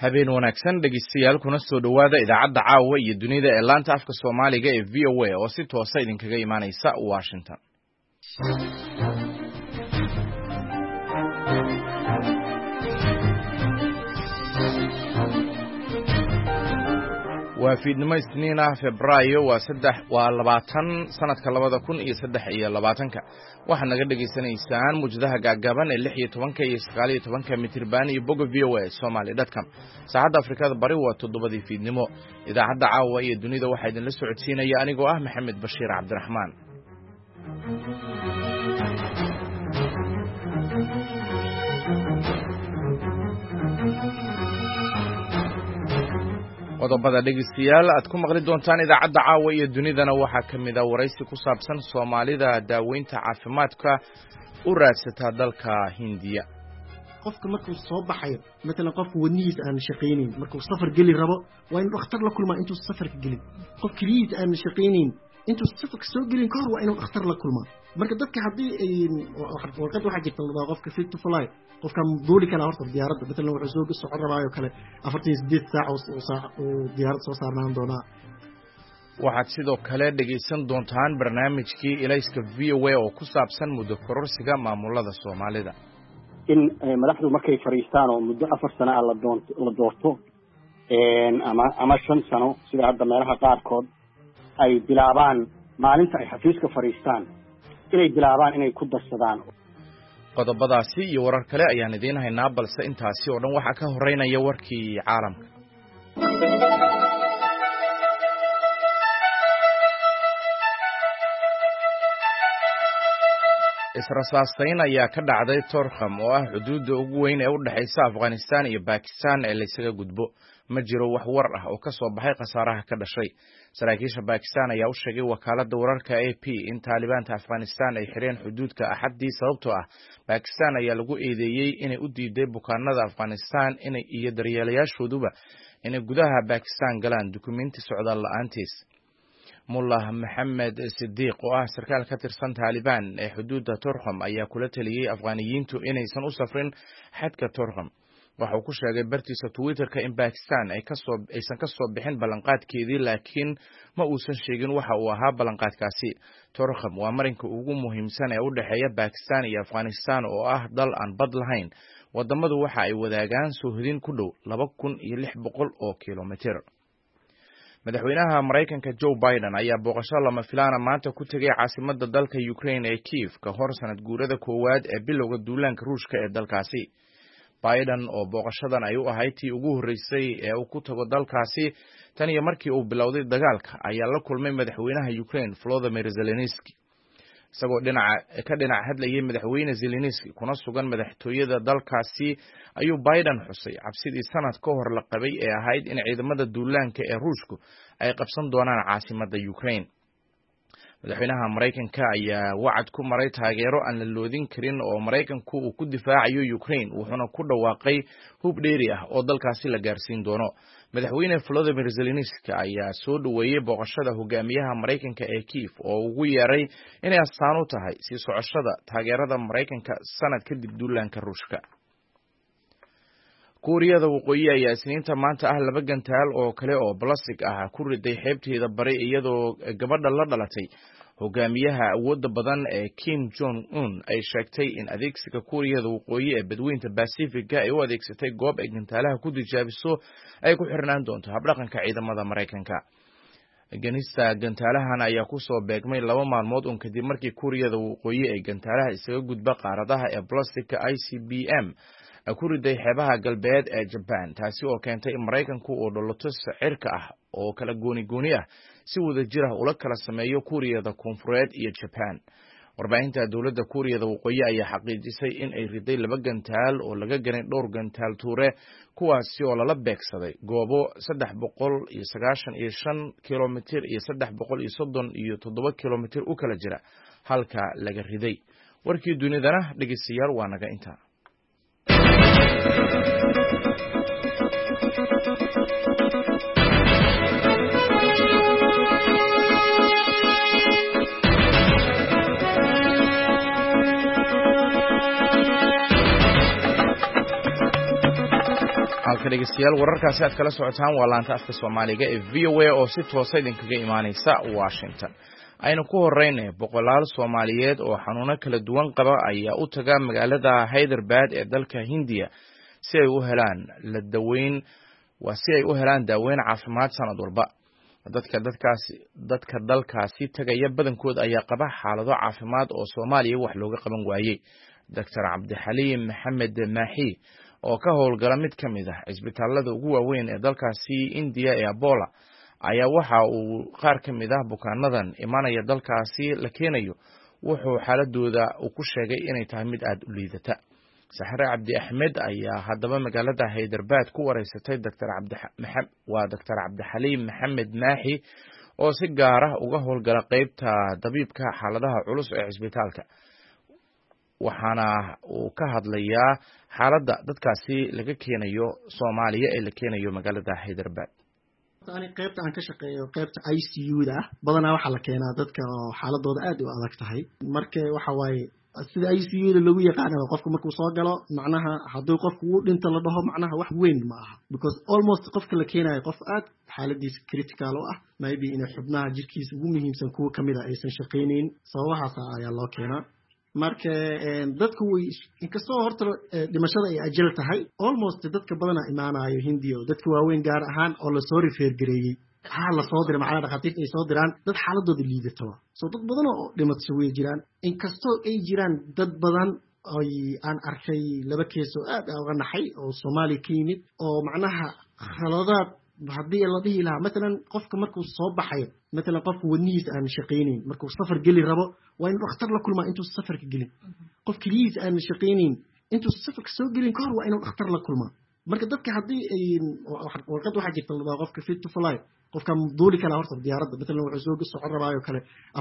habeen wanaagsan dhegeystayaal kuna soo dhawaada idaacadda caawa iyo dunida ee laanta afka Soomaaliga ee VOA oo si toos ah idinkaga imaanaysa Washington. waa fiidnimo Isniin ah Febraayo waa 20 sanadka 2023 waxaad naga dhageysanaysaan muujadaha gaagaaban ee 16 iyo 19 mitirban iyo boga VOA Somali.com saacadda Afrikada Bari waa 7 fiidnimo idaacadda caawa iyo dunida waxaa idin la socodsiinaya anigoo ah Maxamed Bashiir Cabdiraxmaan. qodobada dhegeystayaal aad ku maqli doontaan idaacadda caawa iyo dunidana waxaa kamid ah waraysi ku saabsan Soomaalida daaweynta caafimaadka u raadsata dalka Hindiya. qofka markuu soo baxayo mesela qofku wadnihiisa aan shaqeynin markuu safar gali rabo waa inuu dhakhtar la kulmaa intuu safarka galin qof kaliya aan shaqeynin intuu safarka soo galin ka hor waa inuu dhakhtar la kulmaa marka dadka hadii ay warqad waxa jirta la qofka fit to fly qofka duuli kala horta diyaaradda mesela wuxuu soo socon rabaayo kale 48 saac oo diyaarad soo saarnaan doona. waxaad sidoo kale dhegeysan doontaan barnaamijkii Ilayska VOA oo ku saabsan muddo kororsiga maamulada Soomaalida. in madaxdu markay fariistaan oo muddo 4 sano la doorto ama 5 sano sida hadda meelaha qaarkood ay bilaabaan maalinta ay xafiiska fariistaan inay bilaabaan inay ku darsadaan. qodobadaasi iyo warar kale ayaan idiin haynaa balse intaasi oo dhan waxa ka horeynaya warkii caalamka. israsaasayn ayaa ka dhacday Torkham oo ah xuduudda ugu weyn ee u dhaxaysa Afghanistan iyo Pakistan ee la isaga gudbo. ma jiro wax war ah oo ka soo baxay khasaaraha ka dhashay. saraakiisha Pakistan ayaa u sheegay wakaaladda wararka AP in Taliban Afghanistan ay xireen xuduudka Axaddii sababtoo ah Pakistan ayaa lagu eedeeyay inay u diiday bukaanada Afghanistan iyo daryeelayaashooduba inay gudaha Pakistan galaan dukumeenti socdaal la'aantiis. Mullah Mohammed Siddiq oo ah sarkaal ka tirsan Taliban ee xuduudda Torkham ayaa kula taliyay Afghaaniyiintu inaysan u safrin xadka Torkham. waxa uu ku sheegay bartiisa Twitterka in Pakistan aysan ka soo bixin ballanqaadkeedii laakiin ma uusan sheegin waxa uu ahaa ballanqaadkaasi. Torkham waa marinka ugu muhiimsan ee u dhaxeeya Pakistan iyo Afghanistan oo ah dal aan bad lahayn. wadamadu waxa ay wadaagaan soohdin ku dhow 2600 oo kiiloomitir. madaxweynaha Mareykanka Joe Biden ayaa booqasho lama filaana maanta ku tagay caasimadda dalka Ukraine ee Kiev ka hor sanad guurada koowaad ee bilowga duulaanka Ruushka ee dalkaasi. Biden oo booqashadan ay u ahayd tii ugu horeysay ee uu ku tago dalkaasi tan iyo markii uu bilowday dagaalka ayaa la kulmay madaxweynaha Ukraine Volodymyr Zelensky. isagoo dhinac hadlayay madaxweyne Zelensky kuna sugan madaxtooyada dalkaasi ayuu Biden xusay cabsidii sanad ka hor la qabay ee ahayd in ciidamada duulaanka ee Ruushku ay qabsan doonaan caasimadda Ukraine. madaxweynaha Mareykanka ayaa wacad ku maray taageero aan la loodin karin oo Mareykanku uu ku difaacayo Ukraine wuxuuna ku dhawaaqay hub dheeri ah oo dalkaasi la gaarsiin doono. madaxweyne Volodymyr Zelensky ayaa soo dhaweeyay booqashada hogaamiyaha Mareykanka ee Kiev oo ugu yeeray inay astaan u tahay sii socoshada taageerada Mareykanka sanad kadib duulaanka Ruushka. Kuuriyada Waqooyi ayaa Isniinta maanta ah 2 gantaal oo kale oo plastic ah ku riday xeebteeda bari iyadoo gabadha la dhalatay hogaamiyaha awoodda badan ee Kim Jong Un ay sheegtay in adeegsiga Kuuriyada Waqooyi ee badweynta Pacific ay u adeegsatay goob ay gantaalaha ku dijaabiso ay ku xirnaan doonto habdhaqanka ciidamada Mareykanka. ganista gantaalahan ayaa ku soo beegmay 2 maalmood kadib markii Kuuriyada Waqooyi ay gantaalaha isaga gudba qaaradaha ee plastic ICBM ku riday xeebaha galbeed ee Japan taasi oo keentay in Mareykanku uu dholoto sicirka ah oo kala gooni ah si wada jir ah ula kala sameeyo Kuuriyada Koonfureed iyo Japan. warbaahinta dawladda Kuuriyada Waqooyi ayaa xaqiijisay in ay riday 2 gantaal oo laga ganay dhowr gantaal tuure kuwaasi oo lala beegsaday goobo 395 kiiloomitir iyo 337 kiiloomitir u kala jira halka laga riday. warkii dunidana dhegeystayaal waa naga intaa. halka dhegeystayaal wararkaasi aad kala socotaan waa laanta afka Soomaaliga ee VOA oo si toos ah idinkaga imaanaysa Washington. aynu ku horeynay boqolaal Soomaaliyeed oo xanuuno kala duwan qaba ayaa u taga magaalada Hyderabad ee dalka Hindiya si ay u helaan daaweyn caafimaad sanad walba. dadka dalkaasi tagaya badankood ayaa qaba xaalado caafimaad oo Soomaaliya wax looga qaban waayay. Dr. Cabdixaliim Maxamed Maaxi oo ka howlgala mid ka mid ah isbitaalada ugu waaweyn ee dalkaasi India ee Apollo ayaa waxa uu qaar ka mid ah bukaanadan imanaya dalkaasi la keenayo wuxuu xaaladooda ku sheegay inay tahay mid aad u liidata. Saxare Cabdi Axmed ayaa haddaba magaalada Hyderabad ku wareysatay Dr. Cabdixaliim Maxamed Maaxi oo si gaar ah uga howlgala qaybta dabiibka xaaladaha culus ee isbitaalka, waxaana uu ka hadlayaa xaaladda dadkaasi laga keenayo Soomaaliya ee la keenayo magaalada Hyderabad. Ani qaybta aan ka shaqeeyo qaybta ICU-da badanaa waxa la keenaa dadka oo xaaladooda aad u adag tahay. Marka waxa waaye sida ICU-da lagu yaqaan qofka markuu soo galo macnaha haddii qofku uu dhinto la dhaho macnaha wax weyn ma aha, because almost qofka la keenayo qof aad xaaladiisa critical ah, maybe in xubnaha jirkiisa ugu muhiimsan kuwa kamid ah aysan shaqeynayn, sababahaas ayaa loo keenaa. marka dadku way inkastoo horta dhimashada ay ajal tahay, almost dadka badana imaanayo Hindiya dadka waaweyn gaar ahaan oo la soo refer gareeyay la soo diray macnaha dhaqaatiirta ay soo diraan dad xaaladooda liidato. soo dad badan oo dhimasho way jiraan, inkastoo ay jiraan dad badan oo aan arkay laba kees oo aad uga naxay oo Soomaali ka yimid oo macnaha khaladaad haddii la dhihi lahaa مثلا qofka markuu soo baxayo مثلا qofka wadnihiisa aan shaqeynayn markuu safar gali rabo waa inuu dhakhtar la kulmaa intuu safarka gelin. qof kaligiisa aan shaqeynayn intuu safarka soo gelin ka hor waa inuu dhakhtar la kulmaa. marka dadka haddii ay warqad waxa jirta la qofka fit to fly qofka duuli kala horta diyaaradda مثلا wuxuu soo socon rabaayo kale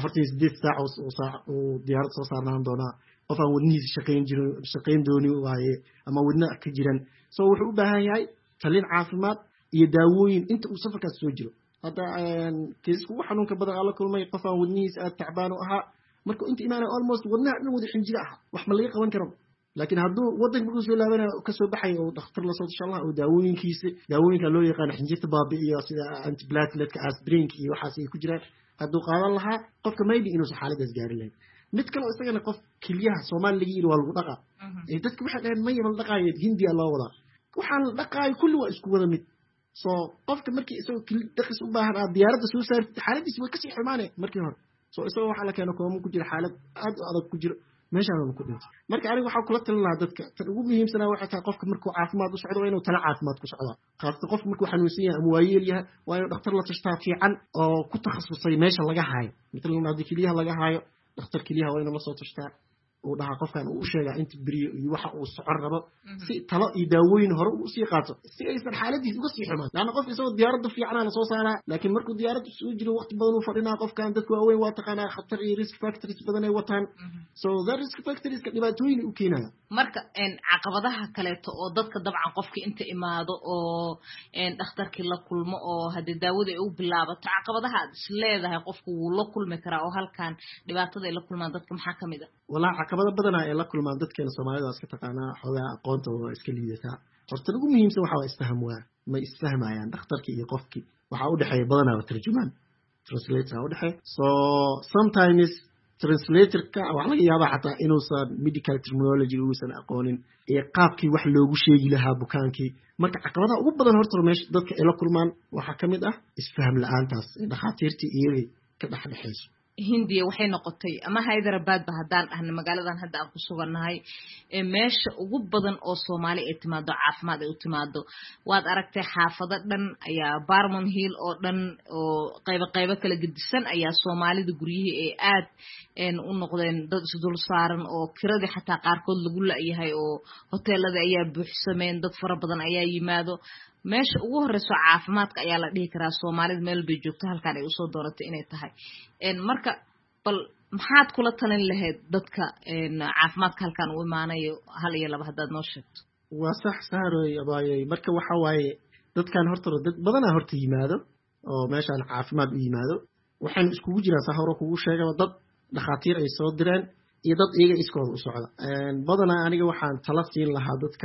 48 saac oo diyaarad soo saarnaan doona qof aan wadnihiisa shaqeyn dooni waaye ama wadna ka jiran, soo wuxuu u baahan yahay talin caafimaad iyo daawooyin inta uu safarkaas soo jiro. hadda kiisku xanuunka badan ala kulmay qof aan wadnihiisa aad tacbaan u ahaa markuu inta imaanay almost wadnaha dhan wada xinjiro ah wax ma laga qaban karo. laakiin hadduu wadanka markuu soo laabanayo ka soo baxay oo dhakhtar la soo insha Allah oo daawooyinka loo yaqaan xinjirta baabi'iyo sida antiplateletka aspirin iyo waxaas ay ku jiraan hadduu qaadan lahaa qofka maybe inuu xaaladaas gaari lahayd. mid kale isagana qof kaliyaha Soomaaliga iyo waa lagu dhaqaa dadka waxa dhahan ma yaba dhaqaayay Hindiya loo wadaa waxaan la dhaqaay kulli waa isku wada mid. soo qofka markii isagoo dhaqis u baahan diyaaradda soo saartay xaaladiisa way ka sii xumaanay markii hore. soo isagoo waxa la keeno koomo ku jira xaalad aad u adag ku jiro meeshaan ku dhinto. marka aniga waxa kula talin lahaa dadka tan ugu muhiimsan waxa tahay qofka markuu caafimaad u socdo inuu tala caafimaad ku socdo, qaasatan qofka markuu xanuunsan yahay ama waayeel yahay waa inuu dhakhtar la tashtaa fiican oo ku takhasusay meesha laga haayo. midna haddii kaliyaha laga haayo dhakhtar kaliyaha waa inuu la soo tashtaa uu dhaha qofkan uu sheegaa inta beriyo iyo waxa uu socon rabo si talo iyo daawooyin hore uu sii qaato si aysan xaaladiisa uga sii xumaan. laana qof isagoo diyaaradda fiican la soo saaraa laakiin markuu diyaaradda soo jiro waqti badan uu fadhinaa qofkan dadku waaweyn waa taqaanaa khatar iyo risk factors badan ay wataan. so that risk factors ka dhibaatooyin u keenaya. marka caqabadaha kaleeto oo dadka dabcan qofka inta imaado oo dhakhtarkii la kulmo oo hadii daawada ay u bilaabato caqabadaha aad isleedahay qofku wuu la kulmi karaa oo halkan dhibaatada ay la kulmaan dadka maxaa kamid ah? walaa caqabada badan ay la kulmaan dadkeena Soomaalida iska taqaanaa xogaa aqoontooda iska liidataa. horta ugu muhiimsan waxa waa isfahamwaa ma isfahmayaan dhakhtarkii iyo qofkii waxa u dhaxeeya badanaa tarjumaan translator u dhaxeeya. so sometimes translator-ka waxa laga yaabaa xataa inuusan medical terminology uusan aqoonin ee qaabkii wax loogu sheegi lahaa bukaankii. marka caqabadaha ugu badan horta meesha dadka ay la kulmaan waxa kamid ah isfaham la'aantaas dhakhaatiirtii iyaga ka dhaxdhaxayso. Hindiya waxay noqotay ama Hyderabad ba hadaan ahna magaaladan hadda aan ku suganahay meesha ugu badan oo Soomaali ay timaado caafimaad ay u timaado. waad aragtay xaafado dhan ayaa Barman Hill oo dhan oo qayb kala gedisan ayaa Soomaalida guryihii ay aad u noqdeen dad isdul saaran oo kiradii xataa qaarkood lagu laayahay oo hoteelada ayaa buuxsameen dad fara badan ayaa yimaado. meesha ugu horeyso caafimaadka ayaa la dhihi karaa Soomaalida meel bay joogto halkaan ay u soo dooratay inay tahay. marka bal maxaad kula talin lahayd dadka caafimaadka halkaan u imaanayo hal iyo laba hadaad noo sheegto? waa sax saaroy abaayay. marka waxa waaye dadkan horta dad badanaa horta yimaado oo meeshaan caafimaad u yimaado waxaan iskugu jiraa saa hore kugu sheegaba dad dhakhaatiir ay soo direen iyo dad iyaga iskooda u socda. badanaa aniga waxaan tala siin lahaa dadka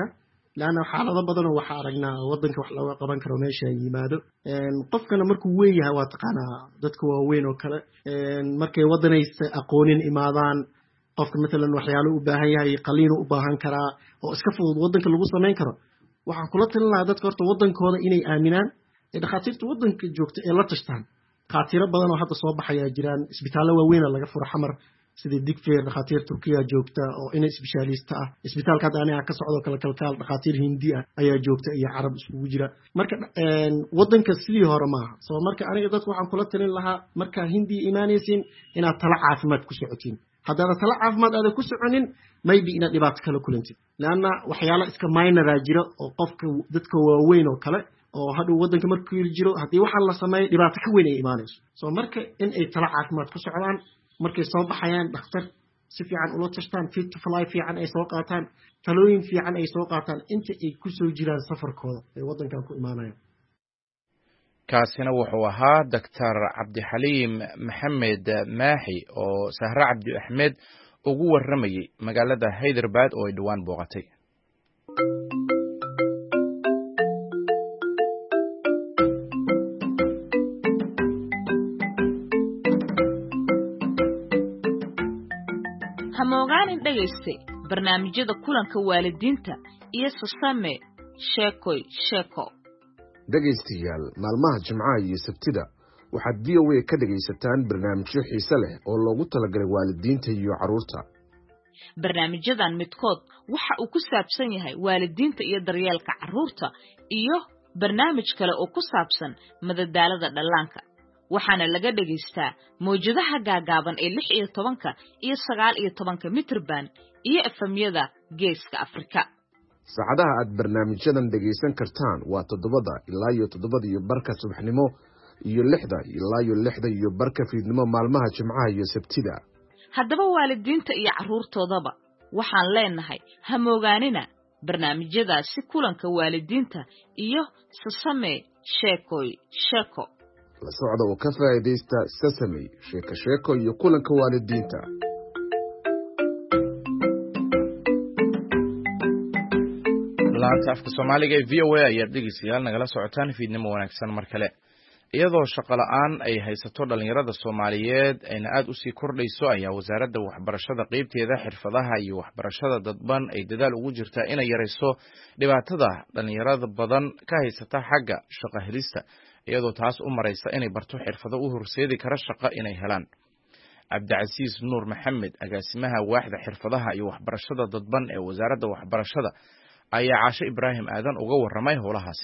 laana xaalado badan oo waxa aragnaa wadanka wax looga qaban karo meesha yimaado qofkana markuu weyn yahay waa taqaanaa dadka waaweyn oo kale markay wadanaysa aqoonin imaadaan qofka midlan waxyaalo u baahan yahay qaliin u baahan karaa oo iska fudud wadanka lagu sameyn karo waxaan kula talin lahaa dadka horta wadankooda inay aaminaan ee dhakhaatiirta wadanka joogta ee la tashtaan dhakhaatiiro badan oo hadda soo baxaya jiraan isbitaallo waaweyn laga furo xamar sida digfeer dhakhaatiir Turkiya joogta oo inay specialist ah isbitaalka hadda aniga ka socdo kala kalkaal dhakhaatiir Hindi ah ayaa joogta iyo Carab isugu jira marka wadanka sidii hore maaha soo marka aniga dadku waxaan kula talin lahaa marka Hindi imaanaysiin inaad tala caafimaad ku socotiin haddana tala caafimaad aad ku soconin maybe inaad dhibaato kala kulantid laana waxyaalo iska minor jira oo qofka dadka waaweyn oo kale oo hadda wadanka markuu jiro hadii waxa la sameeyo dhibaato ka weyn ay imaanayso soo marka in ay tala caafimaad ku socdaan markay soo baxayaan dhakhtar si fiican ula tashtaan fit to fly fiican ay soo qaataan talooyin fiican ay soo qaataan inta ay ku soo jiraan safarkooda ee wadankan ku imaanayaan kaasina wuxuu ahaa Dr. Cabdixaliim Maxamed Maaxi oo Sahra Cabdi Axmed ugu waramayay magaalada Hyderabad oo ay dhawaan booqatay hamogaanin dhageyste barnaamijyada kulanka waalidiinta iyo Sasame sheeko dhageystayaal maalmaha Jimcaha iyo Sabtida waxaad VOA ka dhageysataan barnaamijyo xiiso leh oo loogu talagalay waalidiinta iyo carruurta barnaamijyadan midkood waxa uu ku saabsan yahay waalidiinta iyo daryeelka carruurta iyo barnaamij kale oo ku saabsan madadaalada dhallaanka waxaana laga dhageystaa mowjadaha gaagaaban ee 16 iyo 19 mitrban iyo efamyada geeska Afrika saacadaha aad barnaamijyadan dhageysan kartaan waa 7 ilaa 7:15 subaxnimo iyo 6 ilaa 6:15 fiidnimo maalmaha Jimcaha iyo Sabtida haddaba waalidiinta iyo carruurtoodaba waxaan leenahay hamoogaanina barnaamijyadaasi kulanka waalidiinta iyo Sasame sheeko la socda oo ka faa'iideysta Sasame sheeko iyo kulanka waalidiinta laanta afka Soomaaliga ee VOA ayaa dhegeystayaal nagala socotaan fiidnimo wanaagsan mar kale iyadoo shaqo la'aan ay haysato dhalinyarada Soomaaliyeed ayna aad u sii kordhayso ayaa wasaaradda waxbarashada qaybteeda xirfadaha iyo waxbarashada dadban ay dadaal ugu jirtaa inay yareyso dhibaatada dhalinyarada badan ka haysata xagga shaqo helista iyadoo taas u maraysa inay barto xirfado u horseedi kara shaqo inay helaan Cabdicasiis Nuur Maxamed agaasimaha waaxda xirfadaha iyo waxbarashada dadban ee wasaaradda waxbarashada ayaa Caasho Ibraahim Aadan uga waramay howlahaasi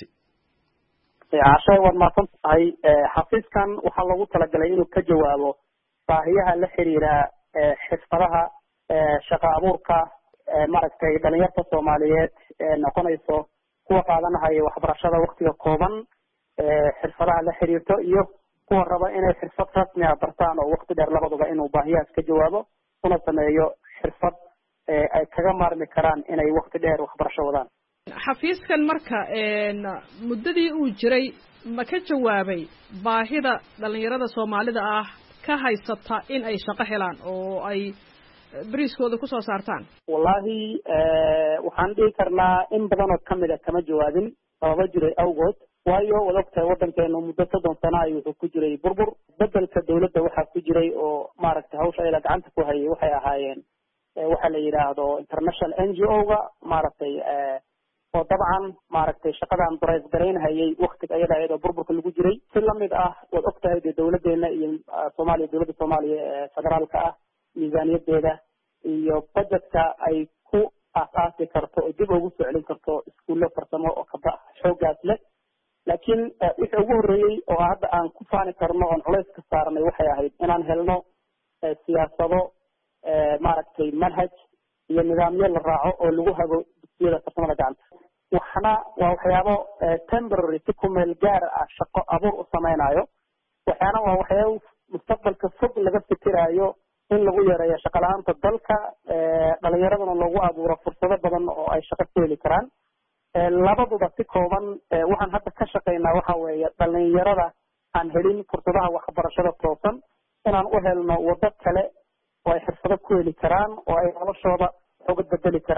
Caasho waad mahadsan tahay xafiiskan waxaa lagu talagalay inuu ka jawaabo baahiyaha la xiriira xirfadaha shaqo abuurka maaragtay dhalinyarta Soomaaliyeed noqonayso kuwa qaadanaya waxbarashada waqtiga kooban xirfadaha la xiriirto iyo kuwa raba inay xirfad rasmi ah bartaan oo waqti dheer labaduba inuu baahiyahaas ka jawaabo una sameeyo xirfad ay kaga maarmi karaan inay waqti dheer waxbarasho wadaan xafiiskan marka muddadii uu jiray ma ka jawaabay baahida dhalinyarada Soomaalida ah ka haysata in ay shaqo helaan oo ay bariiskooda ku soo saartaan wallahi waxaan dhihi karnaa in badan oo kamid ah kama jawaabin sababa jiray awgood waayo wadagta wadankeenu muddo 30 sano ayuu ku jiray burbur bedelka dawladda waxa ku jiray oo maaragtay hawsha ay gacanta ku hayay waxay ahaayeen waxa la yiraahdo international NGO-ga maaragtay oo dabcan maaragtay shaqadan dareenhayay waqtiga ayada burburka lagu jiray si lamid ah wad ogtahay dawladeena iyo dawladda Soomaaliya federaalka ah miisaaniyadeeda iyo budgetka ay ku asaasi karto oo dib ugu soo celin karto iskuulo farsamo oo ka xoogaas leh laakiin wixii ugu horeeyay oo hadda aan ku faani karno oo culays ka saarnay waxay ahayd inaan helno siyaasado maaragtay manhaj iyo nidaamyo la raaco oo lagu hago dugsiyada farsamada gacanta waxna waa waxyaabo temporary si ku meel gaar ah shaqo abuur u samaynayo waxaana waa waxyaabo mustaqbalka fog laga fikirayo in lagu yareeyo shaqo la'aanta dalka dhalinyaradana lagu abuuro fursado badan oo ay shaqo ku heli karaan labaduba si kooban waxaan hadda ka shaqeynaa waxa weeye dhalinyarada aan helin fursadaha waxbarashada toosan inaan u helno waddo kale oo ay xirfado ku heli karaan oo ay noloshooda uga bedeli karaan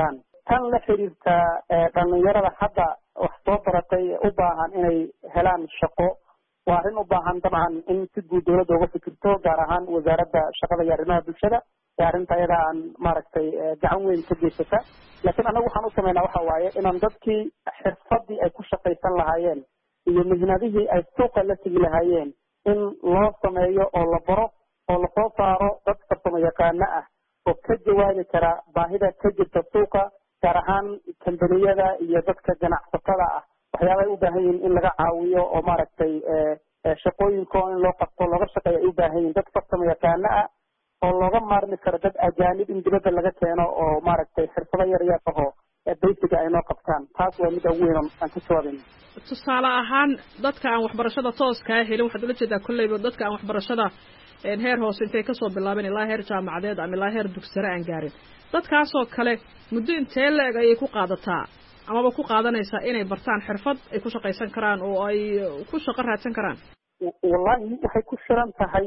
tan la xiriirta dhalinyarada hadda wax soo baratay u baahan inay helaan shaqo waa arrin u baahan dabcan in si guud dawladda uga fikirto gaar ahaan wasaaradda shaqada iyo arrimaha bulshada ee arrinta ayada aan maaragtay gacan weyn ka geysata laakiin annagu waxaan u sameynaa waxa waaye inaan dadkii xirfadii ay ku shaqaysan lahaayeen iyo mihnadihii ay suuqa la tegi lahaayeen in loo sameeyo oo la baro oo lasoo saaro dad farsamo yaqaano ah oo ka jawaabi kara baahida ka jirta suuqa gaar ahaan kambaniyada iyo dadka ganacsatada ah waxyaaba ay u baahan yihiin in laga caawiyo oo maaragtay shaqooyinka in loo qabto looga shaqeeya ay u baahan yihiin dad farsamo yaqaano ah oo looga maarmi karo dad ajaanib in dibadda laga keeno oo maaragtay xirfado yar yar ahoo baysiga ay noo qabtaan taas waa mid ugu weyn aan ka jawaabayno tusaale ahaan dadka aan waxbarashada tooskaa helin waxaad ula jeedaa kolleyba dadka aan waxbarashada heer hoose intay kasoo bilaabeen ilaa heer jaamacadeed ama ilaa heer dugsare aan gaarin dadkaasoo kale muddo intee la-eg ayay ku qaadataa amaba ku qaadanaysaa inay bartaan xirfad ay ku shaqaysan karaan oo ay ku shaqo raadsan karaan wallahi waxay ku xiran tahay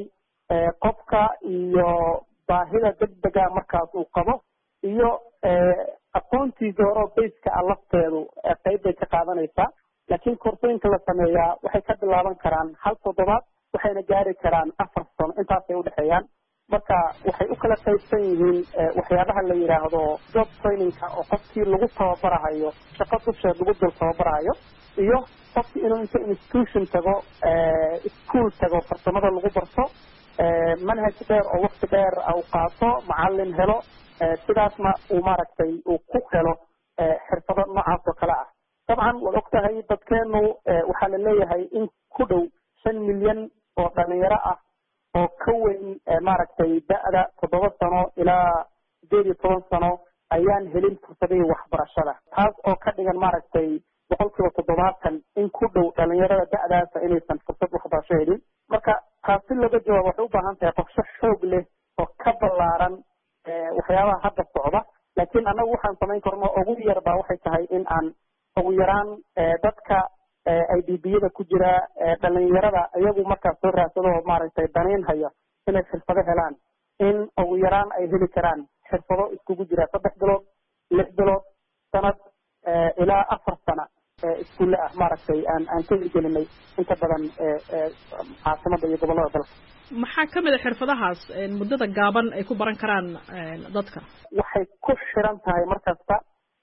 qofka iyo baahida degdega markaas uu qabo iyo aqoontiisa hore oo bayska ah lafteedu qayb bay ka qaadanaysaa laakiin koorsooyinka la sameeyaa waxay ka bilaaban karaan hal toddobaad waxayna gaari karaan 4 sano intaasay udhexeeyaan marka waxay u kala qaybsan yihiin waxyaabaha la yidhaahdo job trainingka oo qofkii lagu tababarahayo shaqo dusheed lagu dul tababarahayo iyo qofkii inuu inta institution tago school tago farsamada lagu barto manhaj dheer oo waqti dheer uu qaato macalin helo sidaasna uu maaragtay uu ku helo xirfado noocaas oo kale ah dabcan waad ogtahay dadkeenu waxaa la leeyahay in ku dhow 5 milyan oo dhalinyaro ah oo ka weyn maaragtay da'da 7 sano ilaa 18 sano ayaan helin fursadihii waxbarashada taas oo ka dhigan maaragtay 70% in ku dhow dhalinyarada da'daasa inaysan fursad waxbarasho helin marka taasi laga jawaabo waxay u baahan tahay qorshe xoog leh oo ka ballaaran waxyaabaha hadda socda laakiin annagu waxaan samayn karno ugu yarbaa waxay tahay in aan ugu yaraan dadka IDB-yada ku jira dhalinyarada iyagu markaas soo raadsado oo maaragtay danayn haya inay xirfado helaan in ugu yaraan ay heli karaan xirfado iskugu jira 3 bilood 6 bilood sanad ilaa 4 sano iskuulle ah maaragtay aan ka hirgelinay inta badan caasimada iyo gobollada dalka maxaa ka mid a xirfadahaas muddada gaaban ay ku baran karaan dadka waxay ku xiran tahay markasta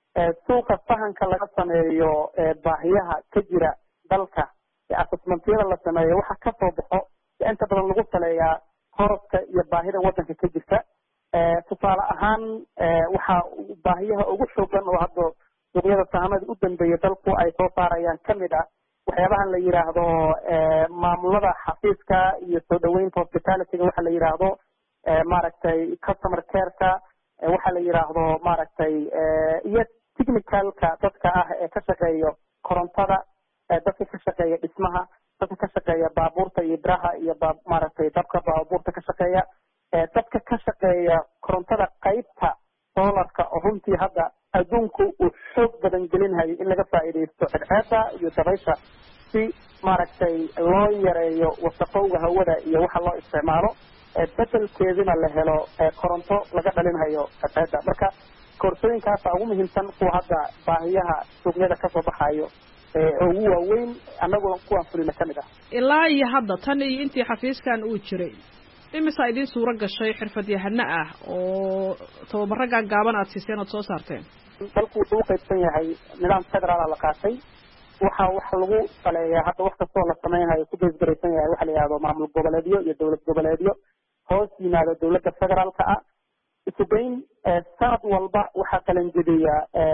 suuqa fahanka laga sameeyo baahiyaha ka jira dalka assessmentyada la sameeyo waxa ka soo baxo inta badan lagu saleeyaa korodka iyo baahida waddanka ka jirta tusaale ahaan waxa baahiyaha ugu xoogan oo hadda suuqyada sahamada u dambeeya dalku ay soo saarayaan kamid ah waxyaabahan la yiraahdo maamulada xafiiska iyo soo dhaweynta hospitalityga waxa la yiraahdo maaragtay customer care-ka waxa la yiraahdo maaragtay iyo technicalka dadka ah ee ka shaqeeya korontada dadka ka shaqeeya dhismaha dadka ka shaqeeya baabuurta iyo biraha iyo maaragtay dabka baabuurta ka shaqeeya dadka ka shaqeeya korontada qaybta solarka oo runtii hadda adduunku uu xoog badan gelinhayo in laga faa'iidaysto cadceeda iyo dabaysha si maaragtay loo yareeyo wasaqowga hawada iyo waxa loo isticmaalo bedelkeedina la helo koronto laga dhalinhayo cadceeda marka koorsooyinkaasa ugu muhiimsan kuwa hadda baahiyaha suuqyada kasoo baxayo ugu waaweyn annaguna kuwaan fulina ka mid ah ilaa iyo hadda tan iyo intii xafiiskan uu jiray imisa idiin suuro gashay xirfadyahano ah oo tababaro gaagaaban aad siiseen ood soo saarteen dalku wuxuu u qaybsan yahay nidaam federaala la qaatay waxa lagu saleeyaa hadda wax kastoo la samaynayo ku beesgaraysan yahay waxa la yidhahdo maamul goboleedyo iyo dowlad goboleedyo hoos yimaado dowladda federaalka ah isugeyn sanad walba waxaa qalanjediya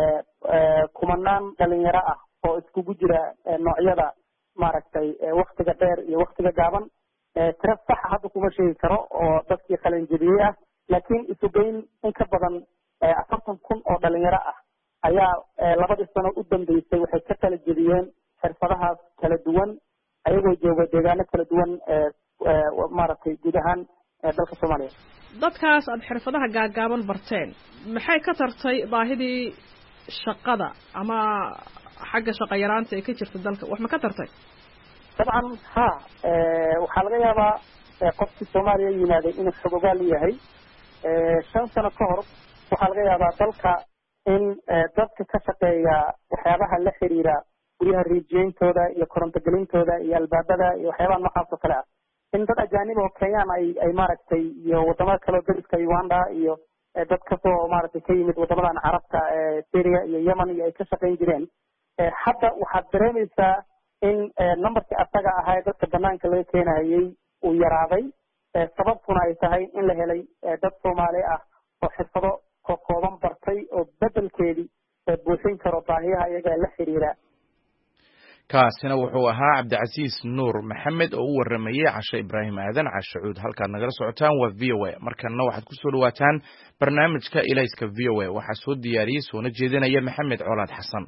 kumanaan dhalinyaro ah oo iskugu jira noocyada maaragtay waktiga dheer iyo waktiga gaaban tira saxa hadda kuma sheegi karo oo dadkii qalanjediyey ah laakiin isugeyn in ka badan 40,000 oo dhalinyaro ah ayaa 2 sano u dambeysay waxay ka kala jediyeen xirfadahaas kala duwan ayagoo jooga deegaano kala duwan maaragtay guud ahaan dalka Soomaaliya dadkaas aad xirfadaha gaagaaban barteen maxay ka tartay baahidii shaqada ama xagga shaqo yaraanta ee ka jirta dalka wax ma ka tartay dabcan ha waxaa laga yaabaa qofkii Soomaaliya yimaaday inuu xogogaal yahay 5 sano ka hor waxaa laga yaabaa dalka in dadka ka shaqeeya waxyaabaha la xiriira guryaha riijiyeyntooda iyo korontogelintooda iyo albaabada iyo waxyaabaha noocaas oo kale ah in dad ajaanib oo kenyaan ay maaragtay iyo wadamada kale oo dariska Uganda iyo dad kasoo maaragtay ka yimid wadamadan carabta Syria iyo Yemen iyo ay ka shaqeyn jireen hadda waxaad dareemaysaa in numberkii asaga ahaa dadka banaanka laga keenayay uu yaraaday sababtuna ay tahay in la helay dad Soomaali ah oo xirfado kooban bartay oo bedelkeedii buuxin karo baahiyaha iyaga la xiriira kaasina wuxuu ahaa Cabdicasiis Nuur Maxamed oo u waramayay Casha Ibraahim Aadan Casha Cuud halka nagala socotaan waa VOA markana waxaad ku soo dhawaataan barnaamijka Ilayska VOA waxa soo diyaariyay soo jeedinaya Maxamed Colaad Xasan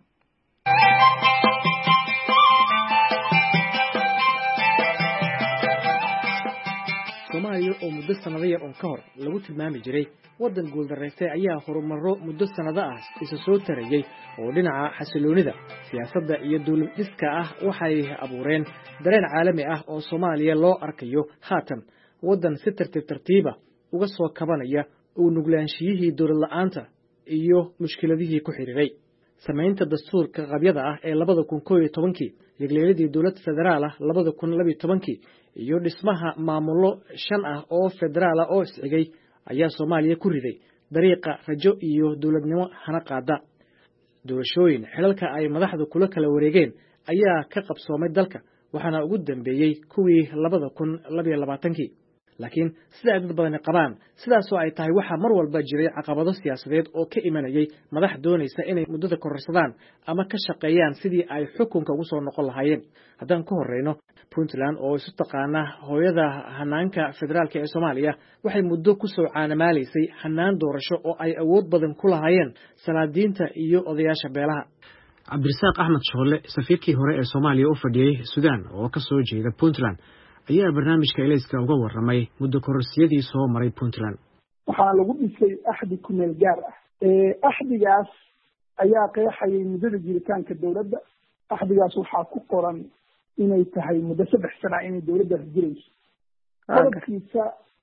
Soomaaliya oo muddo sanado yar oo ka hor lagu tilmaami jiray wadan guuldareystay ayaa horumaro muddo sanado ah isa soo tarayay oo dhinaca xasiloonida siyaasadda iyo dawlad dhiska ah waxay abuureen dareen caalami ah oo Soomaaliya loo arkayo haatan wadan si tartiib uga soo kabanaya oo nuglaanshiyihii dawlad la'aanta iyo mushkiladihii ku xiriiray samaynta dastuurka qabyada ah ee 2011 yagleeladii dawlad federaal ah 2012 iyo dhismaha maamulo 5 ah oo federaal ah oo isxigay ayaa Soomaaliya ku riday dariiqa rajo iyo dawladnimo hana qaada doorashooyin xilalka ay madaxdu kula kala wareegeen ayaa ka qabsoomay dalka waxaana ugu dambeeyay kuwii 2022 laakiin sida ay dad badan qabaan sidaas oo ay tahay waxa mar walba jiray caqabado siyaasadeed oo ka imanayay madax doonaysa inay muddada kororsadaan ama ka shaqeeyaan sidii ay xukunka ugu soo noqon lahaayeen haddaan ku horeyno Puntland oo isu taqaana hooyada hanaanka federaalka ee Soomaaliya waxay muddo ku soo caanamaaleysay hanaan doorasho oo ay awood badan ku lahaayeen salaadiinta iyo odayaasha beelaha Cabdirasaaq Axmed Shoole safiirkii hore ee Soomaaliya u fadhiyay Suudaan oo ka soo jeeda Puntland ayaa barnaamijka Ilayska uga waramay muddo kororsiyadii soo maray Puntland waxaa lagu dhisay axdi ku meel gaar ah axdigaas ayaa qeexayay muddada jiritaanka dawladda axdigaas waxaa ku qoran inay tahay muddo 3 sano inay dawladdaas jirayso qodobkiisa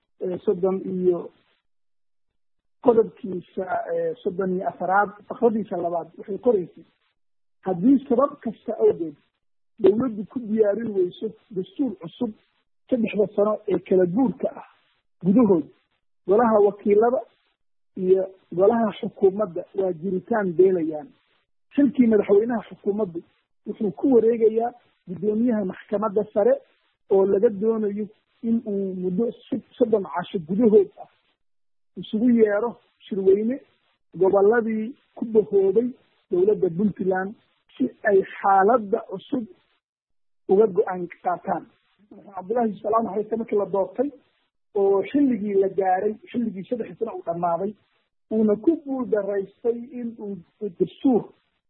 34 faqradiisa 2 waxay qoraysay haddii sabab kasta awgeed dawladdu ku diyaarin weyso dastuur cusub 3 sano ee kala guurka ah gudahood golaha wakiilada iyo golaha xukuumadda waa jiritaan beelayaan xilkii madaxweynaha xukuumaddu wuxuu ku wareegayaa gudoomiyaha maxkamadda sare oo laga doonayo in uu muddo 30 casho gudahood ah isugu yeero shirweyne goboladii ku bahoobay dawladda Puntland si ay xaaladda cusub uga go'aan qaataan Cabdullaahi salaam alayhi markii la doortay oo xilligii la gaaray xilligii 3 sano uu dhamaaday uuna ku guuldareystay in uu dastuur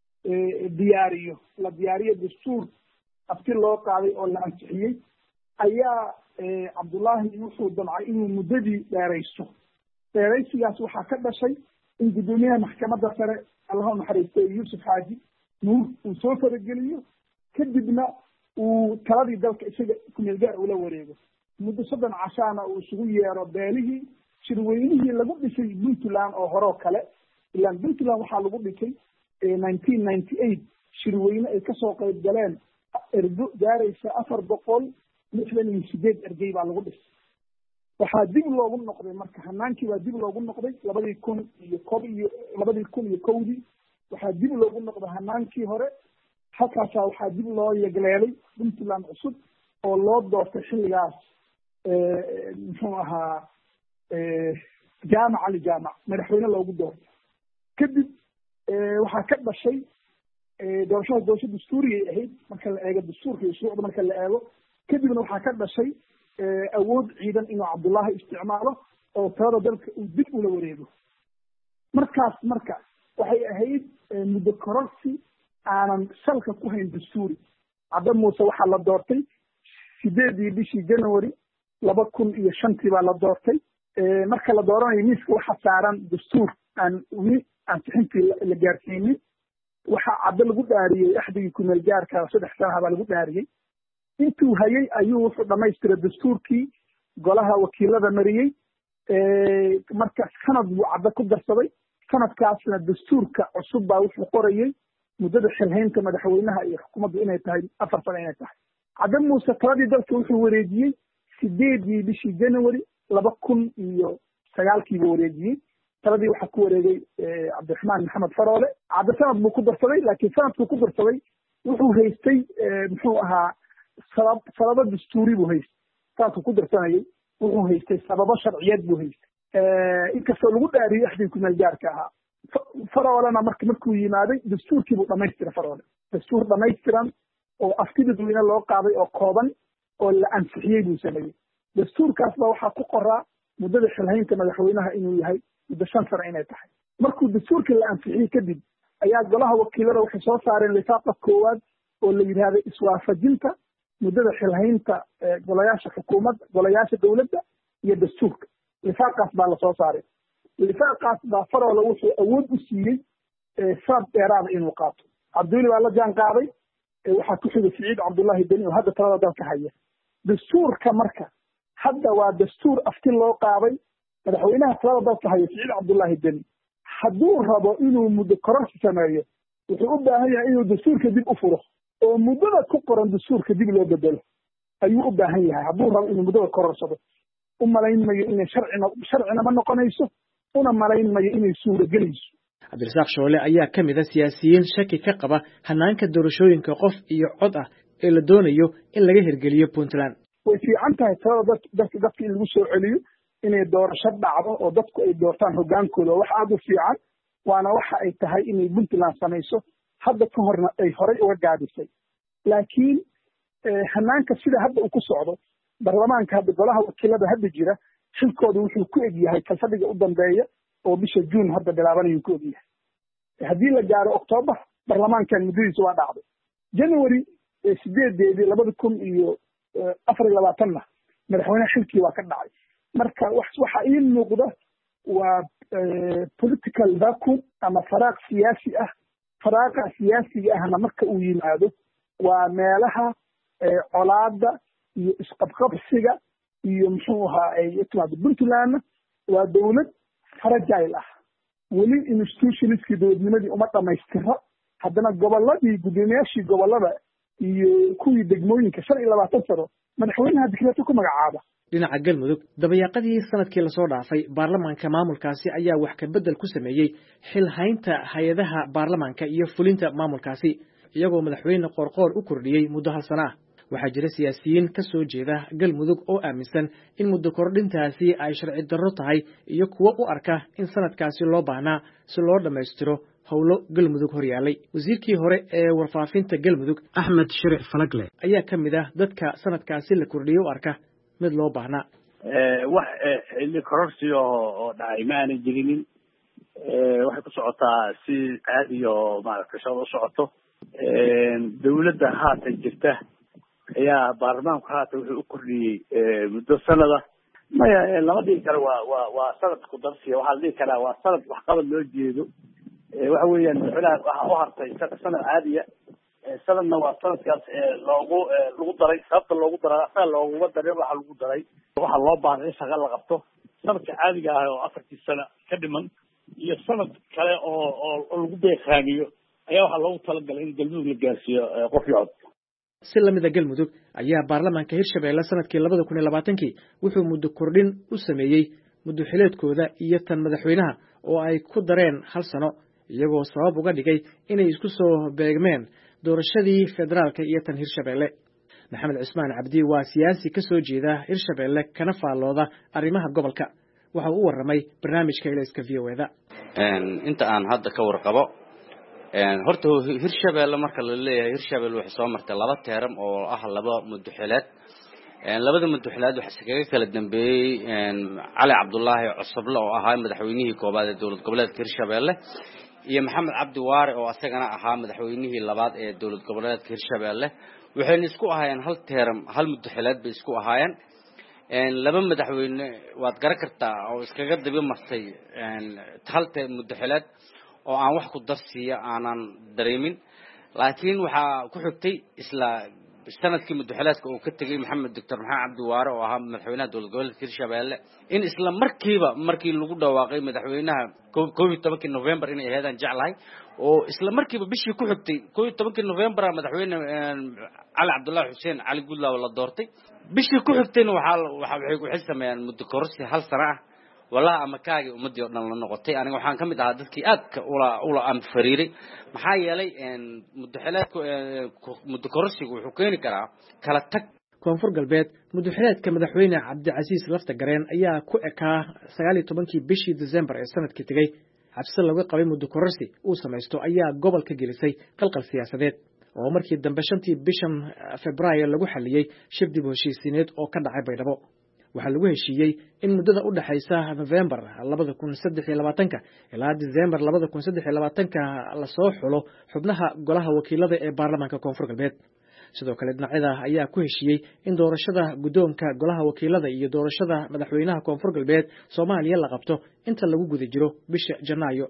diyaariyo dastuur afti loo qaaday oo la ansixiyay ayaa Cabdullaahi wuxuu damcay inuu muddadii dheeraysigaas waxaa ka dhashay in gudoomiyaha maxkamadda sare Allahu naxariistay Yuusuf Xaaji Nuur uu soo farageliyo kadibna uu taladii dalka isaga ku meel gaar ula wareego muddo 3 cashaana uu isugu yeero beelihii shirweynihii lagu dhisay Puntland oo hore kale ilaa Puntland waxaa lagu dhisay 1998 shirweyne ay ka soo qayb galeen ergo gaaraysa 468 ergey baa lagu dhisay waxaa dib loogu noqday marka hanaankii baa dib loogu noqday 2001 waxaa dib loogu noqday hanaankii hore halkaas waxaa dib loo yagleelay Puntland cusub oo loo doortay xilligaas muxuu ahaa jaamac madaxweyne loogu doortay kadib waxaa ka dhashay doorasho dastuuri ahayd marka la eego dastuurka iyo shuruucda marka la eego kadibna waxaa ka dhashay awood ciidan inuu Cabdullaahi isticmaalo oo talada dalka uu dib ula wareego markaas waxay ahayd muddo kororsi aanan salka ku hayn dastuuri Cabdi Muuse waxaa la doortay 8 bishii January 2005 baa la doortay marka la dooranayo miiska waxa saaran dastuur aan ansixintii la gaarsiinin waxaa Cabdi lagu dhaariyay axdigii ku meel gaarka 3 sano baa lagu dhaariyay intuu hayay ayuu wuxuu dhamaystiray dastuurkii golaha wakiilada mariyay marka sanad buu Cabdi ku darsaday sanadkaasna dastuurka cusub baa wuxuu qorayay muddada xilhaynta madaxweynaha iyo xukuumaddu inay tahay 4 sano inay tahay cadde muuse taladii dalka wuxuu wareejiyey 8 bishii January 2009 buu wareejiyey taladii waxaa ku wareegay cabdiraxmaan maxamed faroole cadde sanad buu ku darsaday laakiin sanadkuu ku darsaday wuxuu haystay muxuu ahaa sababo dastuuri buu haystay sanadkuu ku darsanayay wuxuu haystay sababo sharciyeed buu haystay inkastoo lagu dhaariyey axdii kumeel gaarka ahaa faroolena markuu yimaaday dastuurkii buu dhamaystiray faroole dastuur dhamaystiran oo afti dadweyne loo qaaday oo kooban oo la ansixiyey buu sameeyey dastuurkaas baa waxaa ku qoraa muddada xilhaynta madaxweynaha inuu yahay muddo 5 sano inay tahay markuu dastuurkii la ansixiyey kadib ayaa golaha wakiilada waxay soo saareen lifaaqa koowaad oo la yidhaahdo iswaafajinta muddada xilhaynta golayaasha xukuumadda golayaasha dowladda iyo dastuurka lifaaqaas baa lasoo saaray lifaaqaas baa faroole wuxuu awood u siiyey sanad dheeraada inuu qaato cabdiweli baa la jaan qaaday waxaa ku xigay siciid cabdullaahi deni oo hadda talada dalka haya dastuurka marka hadda waa dastuur afti loo qaaday madaxweynaha talada dalka haya siciid cabdullaahi deni hadduu rabo inuu muddo kororsi sameeyo wuxuu u baahan yahay inuu dastuurka dib u furo oo muddada ku qoran dastuurka dib loo bedelo ayuu u baahan yahay hadduu rabo inuu muddada kororsado u malayn mayo inay sharcina ma noqonayso una malayn mayo inay suuragelayso cabdirasaaq shoole ayaa ka mid ah siyaasiyiin shaki ka qaba hanaanka doorashooyinka qof iyo cod ah ee la doonayo in laga hirgeliyo Puntland way fiican tahay talada dadka in lagu soo celiyo inay doorasho dhacdo oo dadku ay doortaan hogaankooda wax aad u fiican waana waxa ay tahay inay Puntland samayso hadda ka horna ay horay uga gaadisay laakiin hanaanka sida hadda uu ku socdo baarlamaanka hadda golaha wakiilada hadda jira xilkooda wuxuu ku eg yahay kalfadhiga u dambeeya oo bisha June hadda bilaabanayuu ku eg yahay haddii la gaaro October baarlamaankan muddadiisa waa dhacday January 8 2024 madaxweynaha xilkii waa ka dhacay marka waxa ii muuqda waa political vacuum ama faraaq siyaasi ah faraaqa siyaasiga ahna marka uu yimaado waa meelaha colaada iyo isqabqabsiga iyo muxuu ahaa ay timaado Puntland waa dawlad fragile ah weli institutionskii dowladnimadii uma dhamaystiro haddana gobolladii guddoomiyaashii gobollada iyo kuwii degmooyinka 25 sano madaxweynaha dikreeto ku magacaaba dhinaca galmudug dabayaaqadii sanadkii lasoo dhaafay baarlamaanka maamulkaasi ayaa wax ka bedel ku sameeyey xilhaynta hay-adaha baarlamaanka iyo fulinta maamulkaasi iyagoo madaxweyne qorqoor u kordhiyey muddo 1 sano ah waxaa jira siyaasiyiin ka soo jeeda galmudug oo aaminsan in muddo kordhintaasi ay sharci darro tahay iyo kuwo u arka in sanadkaasi loo baahnaa si loo dhammaystiro howlo galmudug hor yaallay wasiirkii hore ee warfaafinta galmudug axmed sharic falagle ayaa ka mid ah dadka sanadkaasi la kordhiyey u arka mid loo baahnaa wax xilli kororsi oo dhacay ma aanay jirinin waxay ku socotaa si caadi oo maaragtay shaqada u socoto dawladda haatan jirta ayaa baarlamaanku haatan wuxuu u kordhiyey muddo sanada maya lama dhihi karo waa sanad ku darsiya waxaa la dhihi karaa waa sanad waxqabad loo jeedo waxa weeyaan madaxweynaha waxaa u hartay sanad caadiya sanadna waa sanadkaas lagu daray sababta loogu daray asaga looguma darin waxa lagu daray waxaa loo baahnay in shaqa la qabto sanadka caadiga ah oo 4 sano ka dhiman iyo sanad kale oo lagu beeqaamiyo ayaa waxaa loogu talagalay in galmudug la gaarsiiyo qof iyo cod si lamida galmudug ayaa baarlamaanka hirshabeelle sanadkii 2020 wuxuu muddo kordhin u sameeyey muddo xileedkooda iyo tan madaxweynaha oo ay ku dareen 1 sano iyagoo sabab uga dhigay inay isku soo beegmeen doorashadii federaalka iyo tan hirshabeelle maxamed cismaan cabdi waa siyaasi ka soo jeeda hirshabeelle kana faallooda arrimaha gobolka waxa uu u warramay barnaamijka ilayska VOAda inta aan hadda ka warqabo horta hirshabeelle marka la leeyahay hirshabeelle waxay soo martay 2 teeram oo ah 2 muddaxileed labada muddaxileed waxa iskaga kala dambeeyay cali cabdullaahi cusable oo ahaa madaxweynihii koobaad ee dowlad goboleedka hirshabeelle iyo maxamed cabdi waare oo asagana ahaa madaxweynihii labaad ee dowlad goboleedka hirshabeelle waxayna isku ahaayeen 1 teeram 1 muddaxileed bay isku ahaayeen laba madaxweyne waad garan kartaa oo iskaga daba martay 1 muddaxileed oo aan wax ku darsiya aanan dareemin laakiin waxa ku xigtay isla sanadkii madaxweynaha uu ka tagay maxamed doctor maxamed cabdi waare oo ahaa madaxweynaha dowlad goboleedka Hirshabelle in isla markii lagu dhawaaqay madaxweynaha 11 November inay ahaydaan jeclahay oo isla markiiba bishii ku xigtay 11 November madaxweyne Cali Cabdullaahi Xuseen Cali Gudlaaw la doortay bishii ku xigtayna waxay ku xisameeyaan muddo kororsi hal sano ah والله أما كاجي ومدي أنا النقطة أنا وحنا كم يتعدد كي أك ولا أم فريري محايا لي إن مدحلات مدكرسي وحكيني كلا تك koonfur galbeed madaxweynaha madaxweyne Cabdicasiis Lafta Gareen ayaa ku ekaa 19 bishii December ee sanadkii tagay xabsi lagu qabay muddo kororsi uu sameeysto ayaa gobolka gelisay qalqal siyaasadeed oo markii dambe 5tii bishan Febraayo lagu xaliyay shir dib u heshiisiineed oo ka dhacay Baydhabo waxaa lagu heshiiyey in muddada u dhaxaysa November 2023 ilaa December 2023 la soo xulo xubnaha golaha wakiilada ee baarlamaanka koonfur galbeed sidoo kale dhinacyada ayaa ku heshiiyey in doorashada guddoonka golaha wakiilada iyo doorashada madaxweynaha koonfur galbeed Soomaaliya la qabto inta lagu guda jiro bisha Janaayo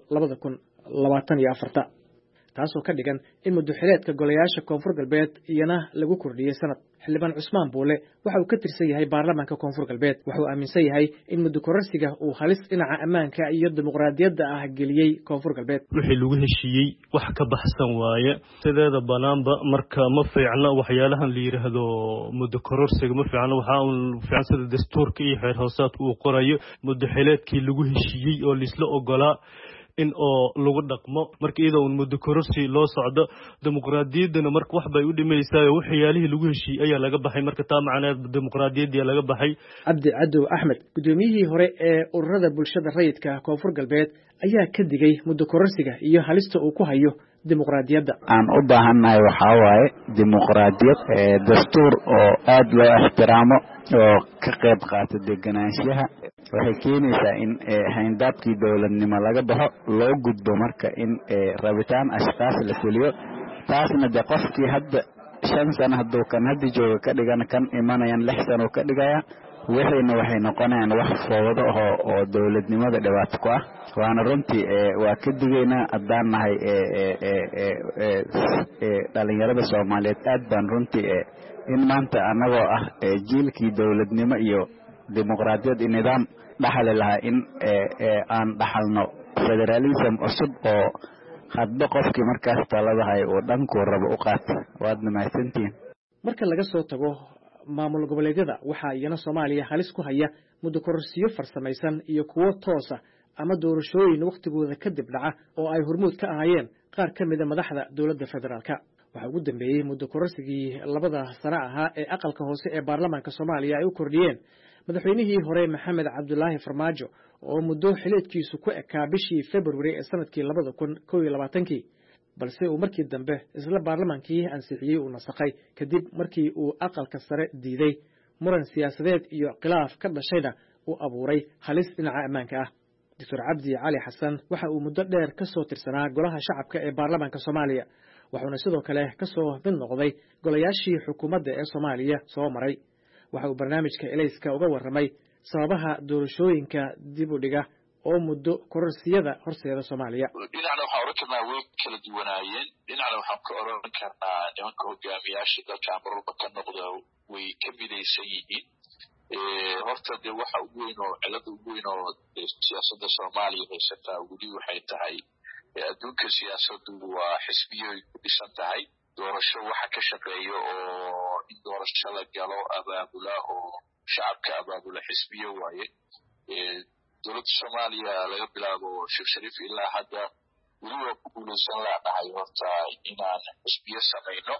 2024 taasoo ka dhigan in madaxweynaha golayaasha koonfur galbeed iyana lagu kordhiyay sanad xildhibaan Cusmaan Boole waxa uu ka tirsan yahay baarlamaanka koonfur galbeed waxa uu aaminsan yahay in muddo kororsiga uu halis dhinaca ammaanka iyo dimuqraadiyadda ah geliyay koonfur galbeed wixii lagu heshiiyey wax ka baxsan waaye sideeda banaanba marka ma fiicna waxyaalahan la yiraahdo muddo kororsiga ma fiicna waxa uu fiican sida dastuurka iyo xeer hoosaadka uu qorayo muddo xileedkii lagu heshiiyey oo lisla ogolaa in oo lagu dhaqmo marka iyadoo muddo kororsi loo socdo dimuqraadiyadana marka wax bay u dhimaysaa waxyaalihii lagu heshiiyey ayaa laga baxay marka taa macnaheed dimuqraadiyadii laga baxay Cabdi Cadow Axmed gudoomiyihii hore ee ururada bulshada rayidka koonfur galbeed ayaa ka digay muddo kororsiga iyo halista uu ku hayo dimuqraadiyadda aan u baahanahay waxa waaye dimuqraadiyad dastuur oo aad loo ixtiraamo oo ka qayb qaata deganaanshaha waxay keenaysaa in hayndaabkii dowladnimo laga baxo loo gudbo marka in rabitaan ashqaas la fuliyo taasna de qofkii hadda 5 sano hadduu kan hadda jooga ka dhigana kan imanayaan 6 sano ka dhigaya waxayna waxay noqonayaan wax fowdo oo dowladnimada dhibaato ku ah waana runtii waa ka digaynaa haddaan nahay dhalinyarada Soomaaliyeed aad baan runtii in maanta anagoo ah jiilkii dowladnimo iyo dimuqraadiyad nidaam dhaxal lahaa in aan dhaxalno federalism cusub oo hadba qofkii markaas taladahay oo dhanku rabo u qaata waad mahadsantiin marka laga soo tago maamul goboleedyada waxa iyana Soomaaliya halis ku haya muddo kororsiyo farsamaysan iyo kuwo toosa ama doorashooyin waqtigooda ka dib dhaca oo ay hormuud ka ahaayeen qaar ka mid ah madaxda dawladda federaalka waxa ugu dambeeyay muddo kororsigii 2 sano ahaa ee aqalka hoose ee baarlamaanka Soomaaliya ay u kordhiyeen madaxweynihii hore Maxamed Cabdullaahi Farmaajo oo muddo xileedkiisu ku ekaa bishii February ee sanadkii 2021 balse uu markii dambe isla baarlamaankii ansixiyay uu nasakhay kadib markii uu aqalka sare diiday muran siyaasadeed iyo khilaaf ka dhashayna uu abuuray halis dhinaca ammaanka ah Dr. Cabdi Cali Xasan waxa uu muddo dheer ka soo tirsanaa golaha shacabka ee baarlamaanka Soomaaliya waxaana sidoo kale ka soo mid noqday golayaashii xukuumadda ee Soomaaliya soo maray waxa uu barnaamijka Elayska uga warramay sababaha doorashooyinka dib u dhiga oo muddo kororsiyada horseeda Soomaaliya dhinacna waxa oran karnaa way kala duwanaayeen dhinacna waxaan ka oran karnaa nimanka hogaamiyaasha dalka marba ka noqda way ka midaysan yihiin horta de waxa ugu weyn oo cilada ugu weyn oo siyaasadda Soomaaliya haysataa weli waxay tahay adduunka siyaasaddu waa xisbiyo ku dhisan tahay doorasho waxa ka shaqeeyo oo in doorasho la galo abaabula oo shacabka abaabula xisbiyo waaye dowladda Soomaaliya laga bilaabo Sheekh Shariif ilaa hadda weli waa ku guulaysan laanahay horta inaan xisbiyo samayno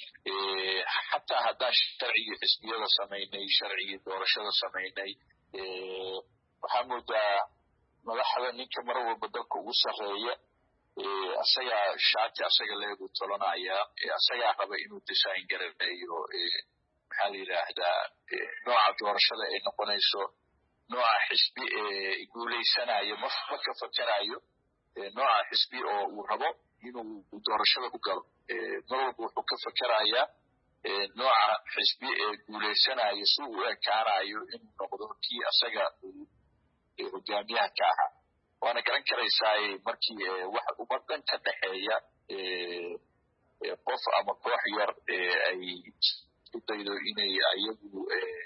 xataa haddaan sharcigii xisbiyada samaynay sharcigii doorashada samaynay waxaa moodaa madaxda ninka mar walba dalka ugu sarreeya asagaa shaati asaga leegu tolanaya asagaa raba inuu design garayo maxaa la yidhaahdaa nooca doorashada ay noqonayso nooca xisbi guulaysanayo ma ka fakarayo nooca xisbi oo uu rabo inuu doorashada ku galo mar walba wuxuu ka fakarayaa nooca xisbi guulaysanayo si uu u ekaanayo inuu noqdo kii asaga hogaamiyaha ka ahaa waana garan karaysaa markii wax ummadan ka dhexeeya qof ama koox yar ay isku daydo inay ayagu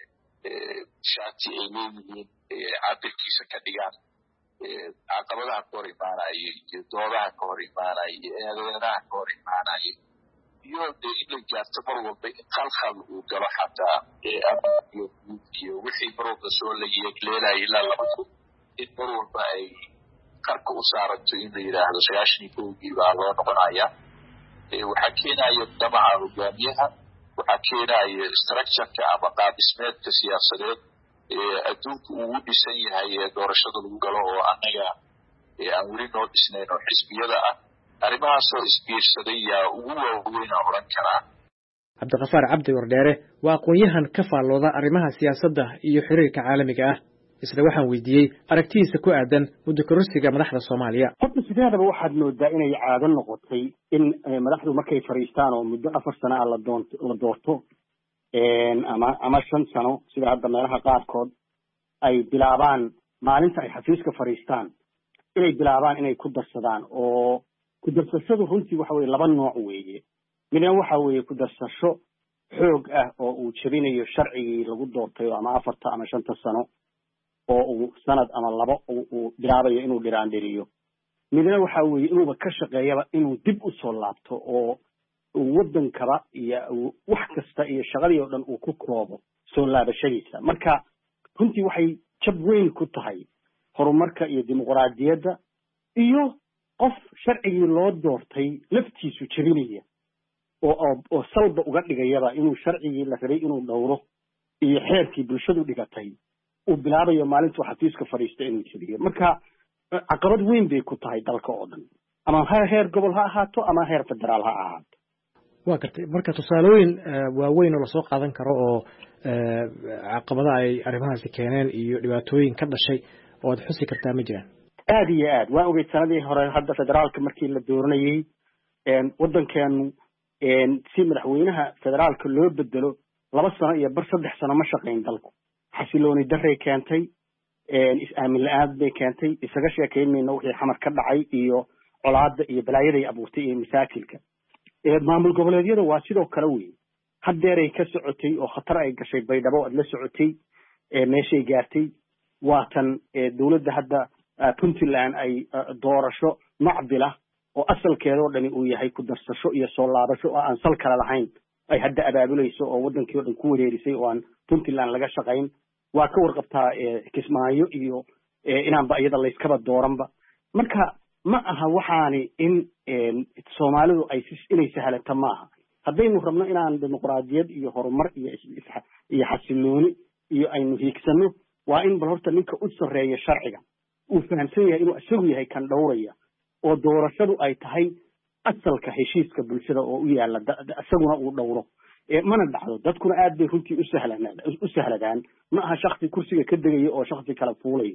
shaati ay leeyihiin cabirkiisa ka dhigaan caqabadaha ka hor imaanaya iyo doodaha ka hor imaanaya iyo eedeedaha ka hor imaanaya iyo dee in la gaarto mar walba in khalkhal uu galo xataa iyo guud iyo wixii mar walba soo la yeegleelaya ilaa laba kun in mar walba ay qarka u saarato in la yidhaahdo 91 baa loo noqonaya waxaa keenaya damaca hogaamiyaha waxaa keenaya structureka ama qaab dhismeedka siyaasadeed adduunku uu dhisan yahay doorashada lagu galo oo annaga aan weli noo dhisnayn oo xisbiyada ah arrimahaasoo isbiirsaday yaa ugu waaweyn aan oran karaa. cabdiqafaar cabdi wardheere waa aqoon-yahan ka faallooda arrimaha siyaasadda iyo xiriirka caalamiga ah isla waxaan weydiiyey aragtidiisa ku aadan muddo kororsiga madaxda Soomaaliya. horta sideedaba waxaad moodaa inay caado noqotay in madaxdu markay fariistaan oo muddo 4 sano la doorto ama 5 sano sida hadda meelaha qaarkood ay bilaabaan maalinta ay xafiiska fariistaan inay bilaabaan inay ku darsadaan oo ku darsashadu runtii waxa weeye laba nooc weeye midna waxa weeye ku darsasho xoog ah oo uu jabinayo sharcigii lagu doortay ama 4 ama 5 sano oo uu sanad ama labo uu bilaabayo inuu dhiraandhiriyo midna waxa weeye inuuba ka shaqeeyaba inuu dib u soo laabto oo wadankaba iyo wax kasta iyo shaqadii oo dhan uu ku koobo soo laabashadiisa marka runtii waxay jab weyn ku tahay horumarka iyo dimuqraadiyadda iyo qof sharcigii loo doortay laftiisu jabinaya oo salba uga dhigayaba inuu sharcigii la rabay inuu dhowro iyo xeerkii bulshadu dhigatay uu bilaabayo maalintuu xafiiska fadhiista inuu jabiyo marka caqabad weyn bay ku tahay dalka oo dhan ama heer gobol ha ahaato ama heer federaal ha ahaato. waa gartay marka tusaalooyin waaweyn oo lasoo qaadan karo oo caqabada ay arrimahaasi keeneen iyo dhibaatooyin ka dhashay oo aad xusi kartaa ma jiraan? aad iyo aad waan ogey sanadii hore hadda federaalka markii la dooranayay waddankeenu si madaxweynaha federaalka loo bedelo 2 sano iyo bar 3 sano ma shaqayn dalku xasilooni darray keentay is-aamin la-aan bay keentay isaga sheekaynayna wixii xamar ka dhacay iyo colaadda iyo balaayaday abuurtay iyo masaakilka maamul goboleedyada waa sidoo kale weyn haddeeray ka socotay oo khatar ay gashay baydhabo aad la socotay meeshay gaartay waatan dowladda hadda puntland ay doorasho macdila oo asalkeeda oo dhani uu yahay ku darsasho iyo soo laabasho oo aan sal kale lahayn ay hadda abaabulayso oo wadankii oo dhan ku wareerisay oo aan puntland laga shaqayn waa ka warqabtaa kismaayo iyo inaanba iyada layskaba dooranba marka ma aha waxaani in Soomaalidu ay inay sahalata maaha haddaynu rabno inaan dimuqraadiyad iyo horumar iyo xasilooni iyo aynu hiigsano waa in bal horta ninka u sarreeya sharciga uu fahamsan yahay inuu isagu yahay kan dhowraya oo doorashadu ay tahay asalka heshiiska bulshada oo u yaala isaguna uu dhowro mana dhacdo dadkuna aad bay runtii u sahladaan ma aha shakhsi kursiga ka degaya oo shakhsi kala fuulayo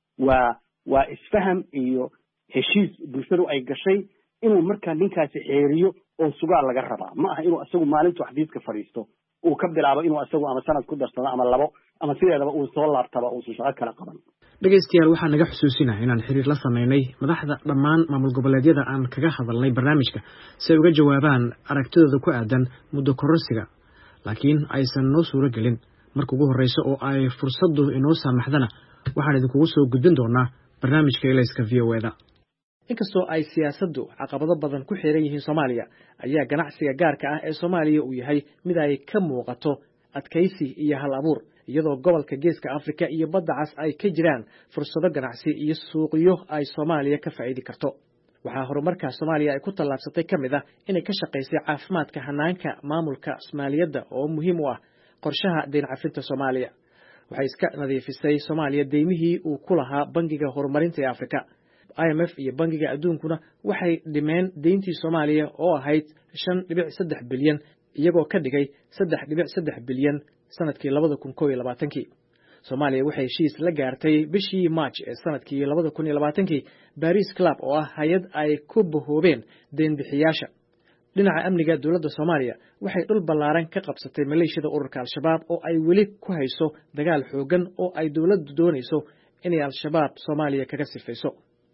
waa isfaham iyo heshiis bulshadu ay gashay inuu markaa ninkaasi xeeriyo oo sugaa laga rabaa ma aha inuu isagu maalintu xafiiska fadhiisto uu ka bilaabo inuu isagu ama sanad ku darsado ama labo ama sideedaba uu soo laabtaba uu shaqo kala qaban. dhegeystayaal waxaan naga xusuusinahay inaan xiriir la sameynay madaxda dhammaan maamul goboleedyada aan kaga hadalnay barnaamijka si ay uga jawaabaan aragtidooda ku aadan muddo kororsiga laakiin aysan noo suuro gelin marka ugu horreysa oo ay fursaddu inoo saamaxdana waxaan idinkugu soo gudbin doonaa barnaamijka Elayska VOA-da. inkastoo ay siyaasaddu caqabado badan ku xiran yihiin Soomaaliya ayaa ganacsiga gaarka ah ee Soomaaliya uu yahay mid ay ka muuqato adkaysi iyo hal abuur iyadoo gobolka Geeska Afrika iyo Badda Cas ay ka jiraan fursado ganacsi iyo suuqyo ay Soomaaliya ka faa'iidi karto. waxaa horumarka Soomaaliya ay ku tallaabsatay kamid ah inay ka shaqeysay caafimaadka hanaanka maamulka Soomaaliyada oo muhiim u ah qorshaha deyn cafinta Soomaaliya. waxay iska nadiifisay Soomaaliya deymihii uu ku lahaa bangiga horumarinta ee Afrika. IMF iyo bangiga adduunkuna waxay dhimeen deyntii Soomaaliya oo ahayd 5.3 bilyan iyagoo ka dhigay 3.3 bilyan sanadkii 2021. Soomaaliya waxay heshiis la gaartay bishii March ee sanadkii 2020 Paris Club oo ah hay'ad ay ku bahoobeen deyn bixiyaasha. dhinaca amniga dawladda Soomaaliya waxay dhul ballaaran ka qabsatay maleeshiyada ururka Al-Shabaab oo ay weli ku hayso dagaal xoogan oo ay dawladdu doonayso inay Al-Shabaab Soomaaliya kaga sifayso.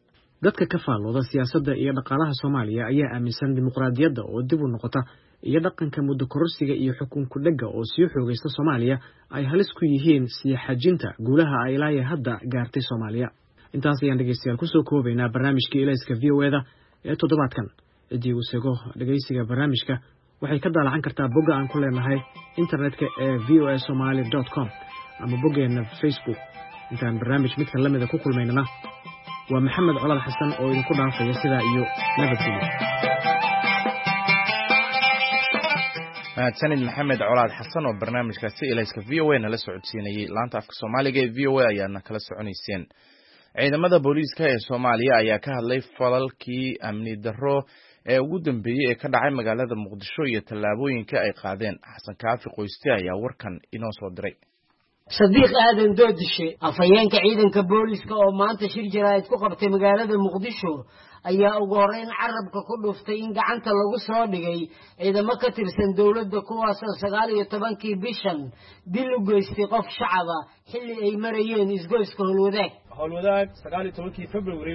dadka ka faallooda siyaasadda iyo dhaqaalaha Soomaaliya ayaa aaminsan dimuqraadiyadda oo dib u noqota iyo dhaqanka muddo kororsiga iyo xukunka dhagga oo sii xoogaysta Soomaaliya ay halis ku yihiin sii xajinta guulaha ay ilaa hadda gaartay Soomaaliya. intaas ayaan dhegeystayaal ku soo koobaynaa barnaamijkii Ilayska VOA-da ee toddobaadkan. cidii uu seego dhegeysiga barnaamijka waxay ka daalacan kartaa bogga aan ku leenahay internetka ee voasomali.com ama boggeena Facebook. intaan barnaamij midka lamida ku kulmaynana waa Maxamed Colaad Xasan oo idinku dhaafaya sidaa iyo nabadgelyo. sanid Maxamed Colaad Xasan oo barnaamijkaasi Ilayska VOA nala socodsiinayay laanta afka Soomaaliga ee VOA ayaana kala soconayseen. ciidamada booliiska ee Soomaaliya ayaa ka hadlay falalkii amni darro ee ugu dambeeyay ee ka dhacay magaalada Muqdisho iyo tallaabooyinka ay qaadeen. Xasan Kaafi Qoyste ayaa warkan inoo soo diray. Sadiq Aadan Doodishe afhayeenka ciidanka booliiska oo maanta shir jaraa'id ku qabtay magaalada Muqdisho ayaa ugu horeyn carabka ku dhuftay in gacanta lagu soo dhigay ciidamo ka tirsan dawladda kuwaas oo 19 bishan dil u geystay qof shacab ah xilli ay marayeen isgoyska howlwadaag 19 February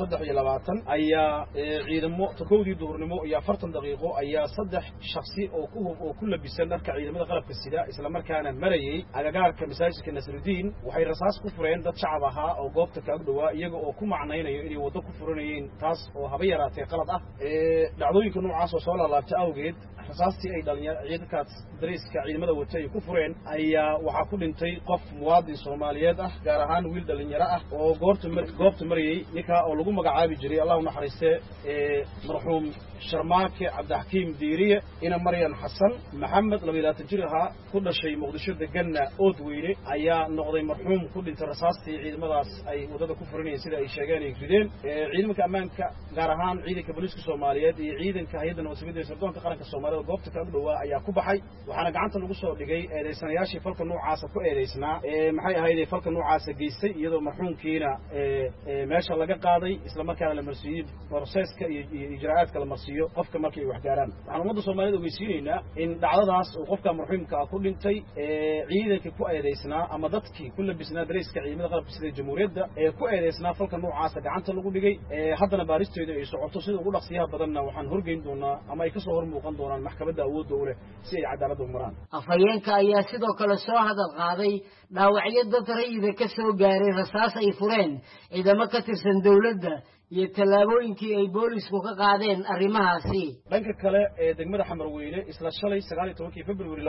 2023 ayaa ciidamo todobadii duhurnimo iyo 40 daqiiqo ayaa saddex shakhsi oo ku labisan dharka ciidamada qalabka sida isla markaana marayay agagaarka masaajidka Nasruddin waxay rasaas ku fureen dad shacab ahaa oo goobta ka dhawaa iyaga oo ku macnaynayo inay wado ku furanayeen taas oo haba yaraatay qalad ah dhacdooyinka noocaas oo soo laabtay awgeed rasaastii ay ciidankaas dariiska ciidamada watay ku fureen ayaa waxa ku dhintay qof muwaadin Soomaaliyeed ah gaar ahaan wiil dhalinyaro ah oo goobta marayay ninka oo lagu magacaabi jiray Allahu naxariiste marxuum Sharmaake Cabdixakiim Diiriye ina Maryan Xasan Maxamed 22 jir ahaa ku dhashay Muqdisho deganna Oodweyne ayaa noqday marxuum ku dhintay rasaastii ciidamadaas ay wadada ku furanayeen sida ay sheegeen ay rideen ciidanka ammaanka gaar ahaan ciidanka booliiska Soomaaliyeed iyo ciidanka hay'adda nabadgelyada sirdoonka qaranka Soomaaliyeed goobta ka dhawaa ayaa ku baxay waxaana gacanta lagu soo dhigay eedeysanayaashii falka noocaas ku eedeysnaa maxay ahayd falka noocaas geystay iyadoo marxuumkiina meesha laga qaaday isla markaana la marsiiyay processka iyo ijraa'aadka la marsiiyo qofka markay wax gaaraan waxaan ummadda Soomaaliyeed ogeysiinaynaa in dhacdadaas oo qofka marxuumka ku dhintay ciidanka ku eedeysnaa ama dadkii ku labisnaa dariiska ciidamada qalabka sida jamhuuriyadda ku eedeysnaa falka noocaas gacanta lagu dhigay haddana baaristeedu ay socoto sida ugu dhaqsiyaha badanna waxaan horgeyn doonaa ama ay ka soo hormuuqan doonaan maxkamadda awoodda u leh si ay cadaalad u maraan afhayeenka ayaa sidoo kale soo hadal qaaday dhaawacyo dad rayida ka soo gaaray rasaas ay fureen ciidamo ka tirsan dawladda iyo tallaabooyinkii ay boolisku ka qaadeen arrimahaasi dhanka kale ee degmada Xamarweyne isla shalay 19 February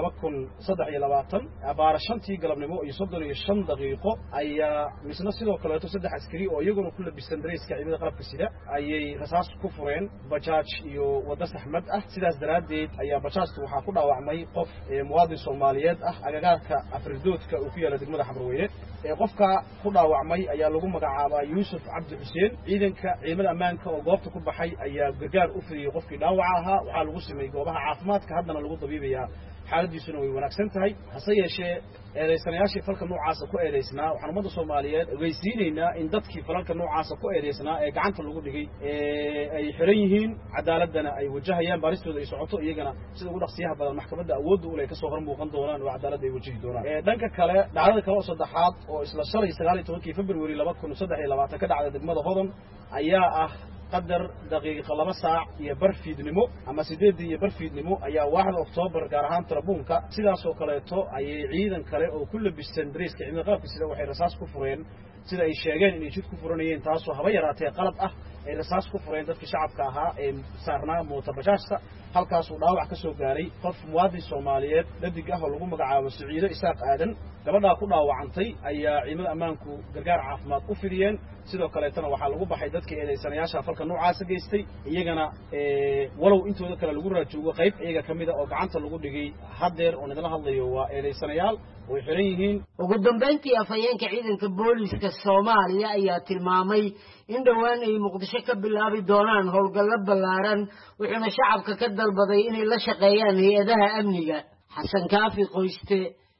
2023 abaar 5tii galabnimo iyo 35 daqiiqo ayaa misna sidoo kale saddex askari oo iyaguna ku labisan dariiska ciidamada qalabka sida ayay rasaas ku fureen bajaaj iyo wada saxmad ah sidaas daraadeed ayaa bajaajtu waxa ku dhaawacmay qof muwaadin Soomaaliyeed ah agagaarka Afridoodka oo ku yaala degmada Xamarweyne qofka ku dhaawacmay ayaa lagu magacaabaa Yuusuf Cabdi Xuseen ciidamada ammaanka oo goobta ku baxay ayaa gargaar u fidiyay qofkii dhaawaca ahaa waxa lagu sameeyay goobaha caafimaadka haddana lagu dabiibayaa xaaladiisuna way wanaagsan tahay hase yeeshee eedeysanayaashii falka noocaas ku eedeysnaa waxaan ummadda Soomaaliyeed ogeysiinaynaa in dadkii falka noocaas ku eedeysnaa ee gacanta lagu dhigay ay xiran yihiin cadaaladana ay wajahayaan baaristooda ay socoto iyagana sida ugu dhaqsiyaha badan maxkamadda awoodda u leh ka soo hormuuqan doonaan oo cadaalad ay wajihi doonaan dhanka kale dhacdada kale oo saddexaad oo isla shalay 19 February 2023 ka dhacday degmada Hodon ayaa ah qadar daqiiqo 2 saac iyo barfiidnimo ama 8 iyo barfiidnimo ayaa 1 Oktoobar gaar ahaan Tarabuunka sidaas oo kaleeto ayay ciidan kale oo ku labisan dariiska ciidamada qalabka sida waxay rasaas ku fureen sida ay sheegeen inay jid ku furanayeen taas oo haba yaraatay qalad ah ay rasaas ku fureen dadka shacabka ahaa ee saarnaa mooto bajaajta halkaas uu dhaawac ka soo gaaray qof muwaadin Soomaaliyeed dadig ah oo lagu magacaabo Siciido Isaaq Aadan gabadha ku dhaawacantay ayaa ciidamada ammaanku gargaar caafimaad u fidiyeen sidoo kale tan waxa lagu baxay dadkii eedeysanayaasha falka noocaas geystay iyagana walow intooda kale lagu raajoogo qayb iyaga kamida oo gacanta lagu dhigay hadeer oo nagala hadlayo waa eedeysanayaal way xiran yihiin ugu dambeyntii afhayeenka ciidanka booliiska Soomaaliya ayaa tilmaamay in dhawaan ay Muqdisho ka bilaabi doonaan howlgallo ballaaran wuxuuna shacabka ka dalbaday inay la shaqeeyaan hay'adaha amniga Xasan Kaafi Qoyste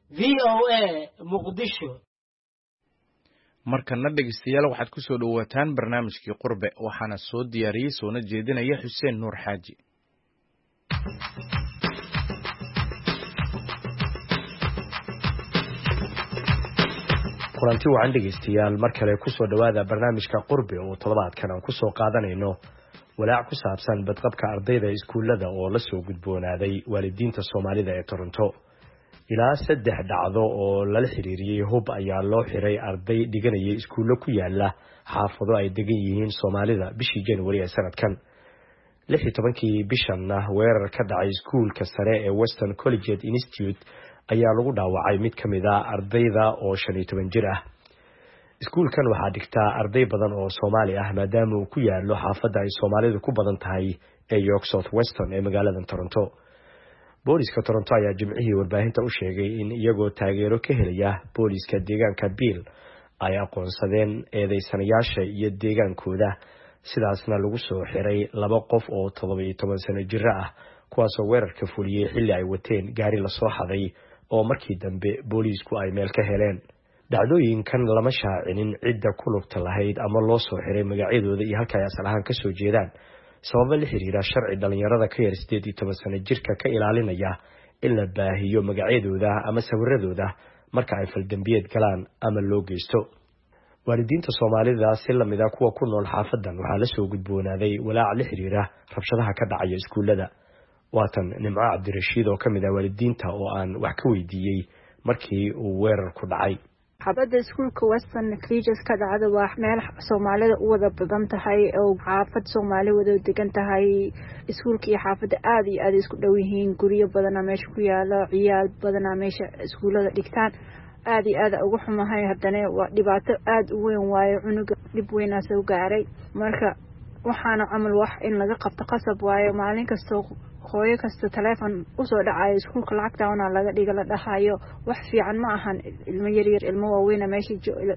VOA Muqdisho markana dhegeystayaal waxaad ku soo dhawaataan barnaamijkii qurbe waxaana soo diyaariyay soona jeedinaya Xuseen Nuur Xaaji kulanti wacan dhegeystayaal mar kale kusoo dhawaada barnaamijka qurbi oo toddobaadkan aan kusoo qaadanayno walaac ku saabsan badqabka ardayda iskuullada oo la soo gudboonaaday waalidiinta Soomaalida ee Toronto. ilaa 3 dhacdo oo lala xiriiriyay hub ayaa loo xiray arday dhiganaya iskuulo ku yaala xaafado ay degan yihiin Soomaalida bishii January ee sanadkan. 16 bishanna weerar ka dhacay iskuulka sare ee Western Collegiate Institute ayaa lagu dhaawacay mid kamid ah ardayda oo 15 jir ah. iskuulkan waxaa dhigtaa arday badan oo Soomaali ah maadaama uu ku yaalo xaafada ay Soomaalidu ku badan tahay ee York South Western ee magaalada Toronto. booliska Toronto ayaa jimcihii warbaahinta u sheegay in iyagoo taageero ka helaya booliska deegaanka Bill ay aqoonsadeen eedeysanayaasha iyo deegaankooda, sidaasna lagu soo xiray 2 qof oo 17 sano jir ah kuwaas oo weerarka fuliyay xilli ay wateen gaari la soo xaday oo markii dambe boolisku ay meel ka heleen. dhacdooyinkan lama shaacinin cidda ku lugta lahayd ama loo soo xiray magacyadooda iyo halka ay asal ahaan ka soo jeedaan, sabab la xiriira sharci dhalinyarada ka yar 18 sano jirka ka ilaalinaya in la baahiyo magacyadooda ama sawiradooda marka ay faldambiyeed galaan ama loo geysto. waalidiinta Soomaalida si lamid ah kuwa ku nool xaafadan waxaa la soo gudboonaaday walaac la xiriira rabshadaha ka dhacaya iskuulada. waatan Nimco Cabdirashiid oo kamid ah waalidiinta oo aan wax ka weydiiyay markii uu weerar ku dhacay. xaafada iskuulka Western Collegiate ka dhacda waa meel Soomaalida u wada badan tahay oo xaafad Soomaali wada degan tahay. iskuulka iyo xaafada aad iyo aad isku dhow yihiin, guriyo badan meesha ku yaala, ciyaal badan meesha iskuulada dhigtaan. aad iyo aad ugu xumahay, haddana waa dhibaato aad u weyn waayo, cunuga dib weyn soo gaaray. marka waxaana amal wax in laga qabto qasab waayo. maalin kasta hooyo kasta telefoon u soo dhacayo iskuulka lacagtaana laga dhiga la dhahayo, wax fiican ma ahan. ilmo yaryar ilmo waaweyn meesha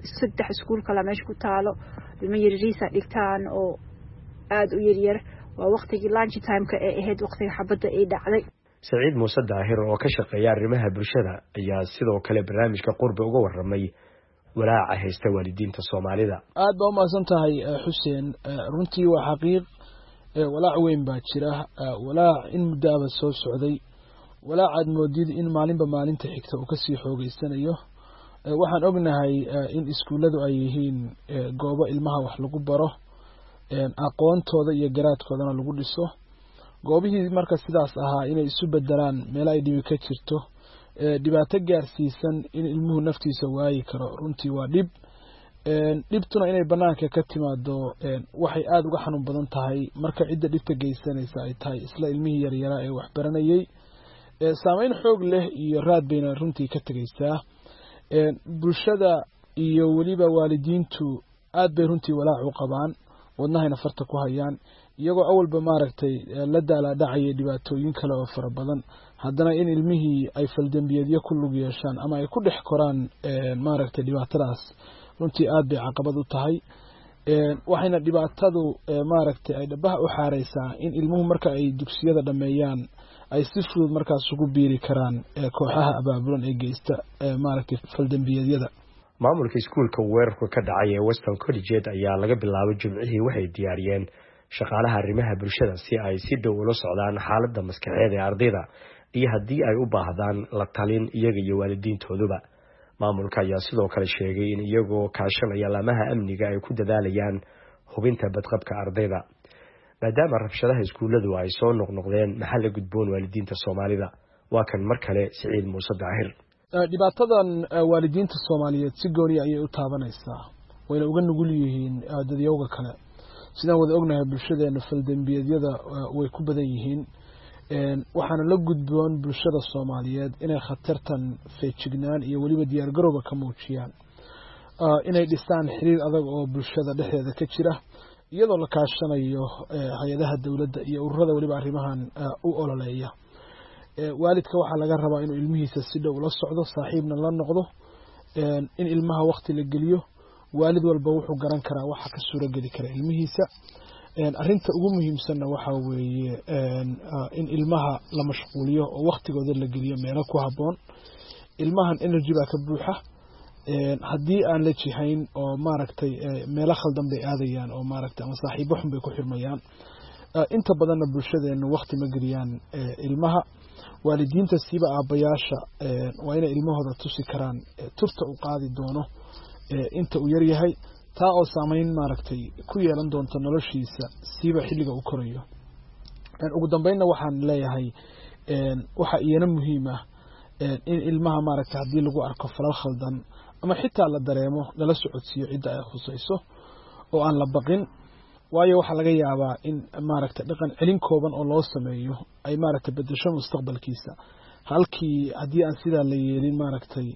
3 iskuul kala meesha ku taalo, ilmo yaryariisa dhigtaan oo aad u yaryar. waa waqtigii lunch time-ka ee ahayd waqtiga xabadda ay dhacday. Saciid Muuse Daahir oo ka shaqeeya arrimaha bulshada ayaa sidoo kale barnaamijka qurbi uga waramay walaaca haysta waalidiinta Soomaalida. aad baa u mahadsan tahay Xuseen. runtii waa xaqiiq walaac weyn baa jira, walaac in muddo soo socday, walaac aad moodid in maalinba maalinta xigta uu kasii xoogeysanayo. waxaan ognahay in iskuuladu ay yihiin goobo ilmaha wax lagu baro, aqoontooda iyo garaadkoodana lagu dhiso. goobihii marka sidaas ahaa inay isu bedelaan meel ay dhibi ka jirto, dhibaato gaarsiisan in ilmuhu naftiisa waayi karo, runtii waa dhib. dhibtuna inay banaanka ka timaado waxay aad uga xanuun badan tahay marka cidda dhibta geysanaysa ay tahay isla ilmihii yaryara ee wax baranayay. saameyn xoog leh iyo raad bayna runtii ka tegaysaa. bulshada iyo weliba waalidiintu aad bay runtii walaac u qabaan, wadnahayna farta ku hayaan, iyagoo awalba maaragtay la daala dhacay dhibaatooyin kale oo fara badan. haddana in ilmihii ay faldambiyeedyo ku lug yeeshaan ama ay ku dhex koraan maaragtay dhibaatadaas runtii aad bay caqabad u tahay. waxayna dhibaatadu maaragtay ay dhabaha u xaareysaa in ilmuhu marka ay dugsiyada dhameeyaan ay si fudud markaas ugu biiri karaan kooxaha abaabulan ee geysta maaragtay faldambiyeedyada. maamulka iskuulka weerarku ka dhacay ee Western Collegiate ayaa laga bilaabay jimcihii waxay diyaariyeen shaqaalaha arrimaha bulshada si ay si dhow ula socdaan xaaladda maskaxeed ee ardayda iyo haddii ay u baahdaan la talin iyaga iyo waalidiintooduba. maamulka ayaa sidoo kale sheegay in iyagoo kaashanaya laamaha amniga ay ku dadaalayaan hubinta badqabka ardayda. maadaama rabshadaha iskuuladu ay soo noqnoqdeen maxaa la gudboon waalidiinta Soomaalida? waa kan mar kale Saciid Muuse Daahir. dhibaatadan waalidiinta Soomaaliyeed si gooni ayay u taabanaysaa, wayna uga nugul yihiin dadyowga kale. sidaan wada ognahay bulshadeena faldambiyeedyada way ku badan yihiin. waxaana la gudboon bulshada Soomaaliyeed inay khatartan feejignaan iyo weliba diyaargarowga ka muujiyaan, inay dhistaan xiriir adag oo bulshada dhexdeeda ka jira iyadoo la kaashanayo hay-adaha dowladda iyo ururada weliba arrimahan u ololeeya. waalidka waxaa laga rabaa inuu ilmihiisa si dhow la socdo, saaxiibna la noqdo, in ilmaha waqti la geliyo. waalid walba wuxuu garan karaa waxa ka suura geli kara ilmihiisa. arinta ugu muhiimsanna waxa weeye in ilmaha la mashquuliyo oo waqtigooda la geliyo meelo ku haboon. ilmahan energy baa ka buuxa, haddii aan la jihayn oo maaragtay meelo khaldan bay aadayaan oo maaragtay ama saaxiibo xun bay ku xirmayaan. inta badanna bulshadeenu waqti ma geliyaan ilmaha. waalidiinta siiba aabayaasha waa inay ilmahooda tusi karaan turta u qaadi doono inta uu yar yahay taa oo saameyn maaragtay ku yeelan doonta noloshiisa siiba xilliga uu korayo ugu dambeynna waxaan leeyahay waxa iyana muhiim ah in ilmaha maaragtay haddii lagu arko falal khaldan ama xitaa la dareemo lala socodsiiyo cidda ay khusayso oo aan la baqin waayo waxaa laga yaabaa in maaragtay dhaqan celin kooban oo loo sameeyo ay maaragtay bedesho mustaqbalkiisa halkii haddii aan sidaa la yeelin maaragtay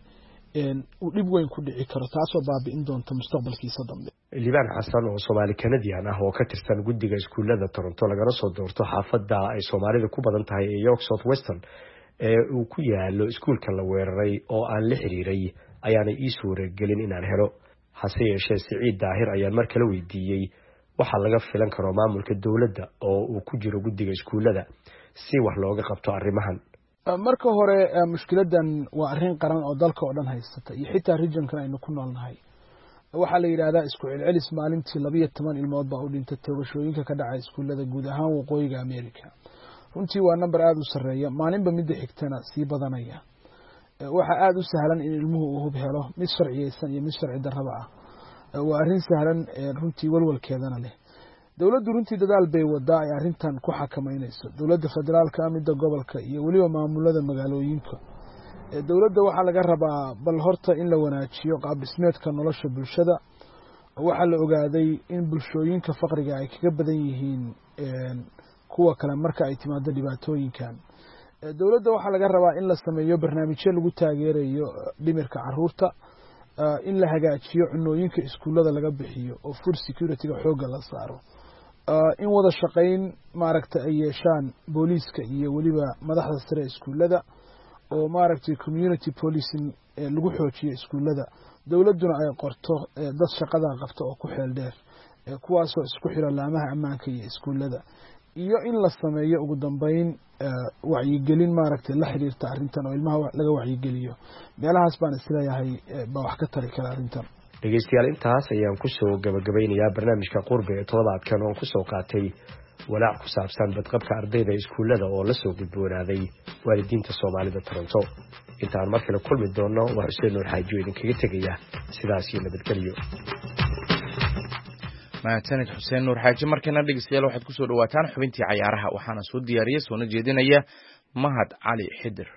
uu dhib weyn ku dhici karo taasoo baabi'in doonta mustaqbalkiisa dambe liibaan xasan oo Soomaali Canadian ah oo ka tirsan guddiga iskuulada Toronto lagana soo doorto xaafadda ay Soomaalida ku badan tahay ee York South Western uu ku yaalo iskuulka la weeraray oo aan la xiriiray ayaana ii suuragelin inaan helo hase yeeshee Siciid Daahir ayaan mar kale weydiiyey waxa laga filan karo maamulka dawladda oo uu ku jiro guddiga iskuulada si wax looga qabto arrimahan marka hore mushkiladan waa arrin qaran oo dalka oo dhan haysata iyo xitaa regionkan aynu ku noolnahay waxaa la yiraahdaa isku celcelis maalintii 12 ilmood baa u dhintay toogashooyinka ka dhacay iskuulada guud ahaan waqooyiga America runtii waa number aad u sareeya maalinba mid xigtana sii badanaya waxa aad u sahlan in ilmuhu uu hub helo mid sharciyeysan iyo mid sharci darraba ah waa arrin sahlan runtii walwalkeedana leh dawladdu runtii dadaal bay wadaa ay arrintan ku xakameynayso dawladda federaalka midda gobolka iyo waliba maamulada magaalooyinka dawladda waxa laga rabaa bal horta in la wanaajiyo qaab dhismeedka nolosha bulshada waxa la ogaaday in bulshooyinka faqriga ay kaga badan yihiin kuwa kale marka ay timaado dhibaatooyinkan dawladda waxa laga rabaa in la sameeyo barnaamijyo lagu taageerayo dhimirka caruurta in la hagaajiyo cunooyinka iskuulada laga bixiyo oo food security-ga xooga la saaro in wada shaqayn maaragtay ay yeeshaan booliiska iyo waliba madaxda sare iskuulada oo maaragtay community policing lagu xoojiyo iskuulada dawladduna ay qorto dad shaqada qabta oo ku xeel dheer kuwaas oo isku xira laamaha ammaanka iyo iskuulada iyo in la sameeyo ugu dambeyn wacyigelin maaragtay la xiriirta arrintan oo ilmaha laga wacyigeliyo meelahaas baan isleeyahay baa wax ka tari kara arrintan dhegeystayaal intaas ayaan ku soo gabagabeynayaa barnaamijka qurbe ee toddobaadkan oo ku soo qaatay walaac ku saabsan badqabka ardayda iskuulada oo la soo gudboonaaday waalidiinta Soomaalida Toronto intaan mar kale kulmi doono waa Xuseen Nuur Xaaji idinkaga tegaya sidaas iyo nabadgelyo mahadsanid Xuseen Nuur Xaaji markana dhegeystayaal waxaad ku soo dhawaataan xubintii cayaaraha waxaana soo diyaariyay soo jeedinaya Mahad Cali Xidir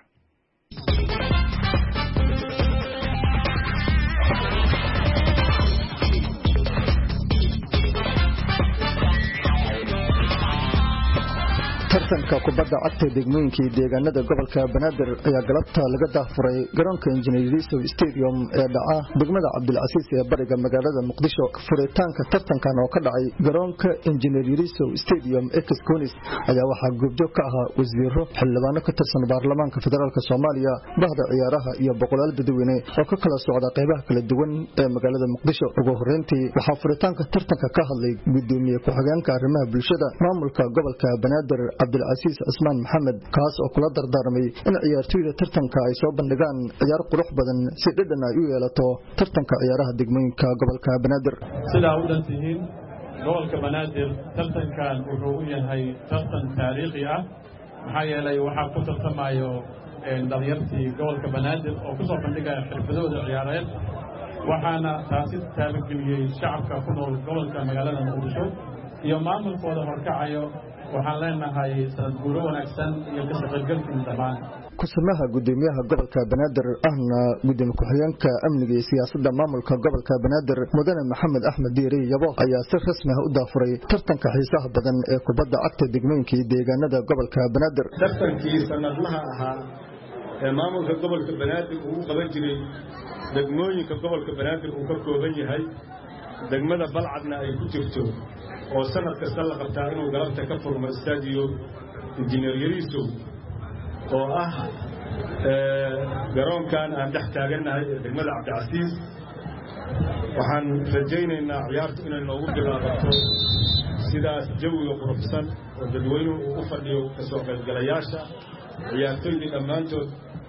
tartanka kubadda cagta degmooyinka deegaanada gobolka Banaadir ayaa galabta laga daafuray garoonka Engineer Stadium ee dhaca degmada Cabdilcasiis ee bariga magaalada Muqdisho furitaanka tartankan oo ka dhacay garoonka Engineer Stadium Exconis ayaa waxaa goobjoog ka ahaa wasiiro xildhibaano ka tirsan baarlamaanka federaalka Soomaaliya bahda ciyaaraha iyo boqolaal dadweyne oo ka kala socda qaybaha kala duwan ee magaalada Muqdisho ugu horeyntii waxaa furitaanka tartanka ka hadlay gudoomiye ku-xigeenka arrimaha bulshada maamulka gobolka Banaadir Cabdilcasiis Usmaan Maxamed kaas oo kula dardaarmay in ciyaartoyda tartanka ay soo bandhigaan ciyaar qurux badan si dhadhan ay u yeelato tartanka ciyaaraha degmooyinka gobolka Banaadir sidaa u dhantihiin gobolka Banaadir tartankan wuxuu u yahay tartan taariikhi ah maxaa yeelay waxaa ku tartamayo dhalinyartii gobolka Banaadir oo ku soo bandhigaya xirfadooda ciyaareed waxaana taasi taabageliyey shacabka ku nool gobolka magaalada Muqdisho iyo maamulkooda horkacayo waxaan leenahay sanad guuro wanaagsan iyo ka shaqagalkiin dhammaan kusamaha gudoomiyaha gobolka Banaadir ahna gudoomiye ku-xigeenka amniga iyo siyaasadda maamulka gobolka Banaadir mudane Maxamed Axmed Diiri Yabo ayaa si rasmi ah u daafuray tartanka xiisaha badan ee kubadda cagta degmooyinka deegaanada gobolka Banaadir tartankii sanadlaha ahaa ee maamulka gobolka Banaadir uu qaban jiray degmooyinka gobolka Banaadir uu ka kooban yahay degmada Balcadna ay ku jirto oo sanad kasta la qabtaa inuu galabta ka furmo stadium Engineer Yariso oo ah garoonkan aan dhex taaganahay ee degmada Cabdilcasiis waxaan rajaynaynaa ciyaartu inay noogu bilaabato sidaas jawiga quruxsan oo dadweynuhu u fadhiyo ka soo qaybgalayaasha ciyaartoydii dhammaantood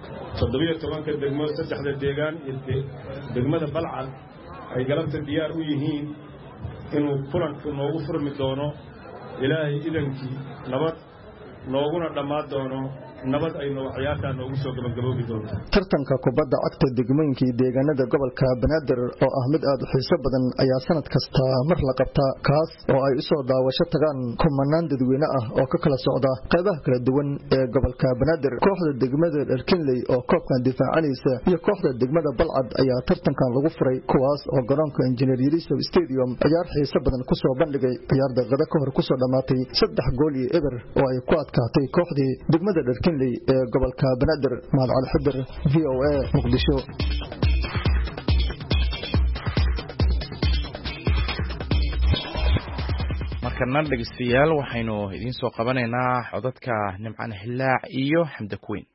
17 degmo 3 deegaan iyo degmada Balcad ay galabta diyaar u yihiin inuu kulanku noogu furmi doono ilaahay idankii nabad nooguna dhammaan doono nabad ay ciyaarta noogu soo gabagaboobi doonto. tartanka kubadda cagta degmooyinkii deegaanada gobolka Banaadir oo ah mid aad u xiiso badan ayaa sanad kasta mar la qabtaa kaas oo ay u soo daawasho tagaan kumanaan dadweyne ah oo ka kala socda qaybaha kala duwan ee gobolka Banaadir. kooxda degmada Dharkinley oo koobkan difaacanaysa iyo kooxda degmada Balcad ayaa tartankan lagu furay kuwaas oo garoonka Engineer Yariso Stadium ciyaar xiiso badan ku soo bandhigay ciyaar daqiiqado ka hor ku soo dhamaatay 3 gool iyo eber oo ay ku adkaatay kooxdii degmada Dharkinley ee gobolka Banaadir. Maal Xidar VOA Muqdisho. markana dhageystayaal waxaynu idiin soo qabanaynaa codadka Nimcaan Hilaac iyo Xamda Kuweyn.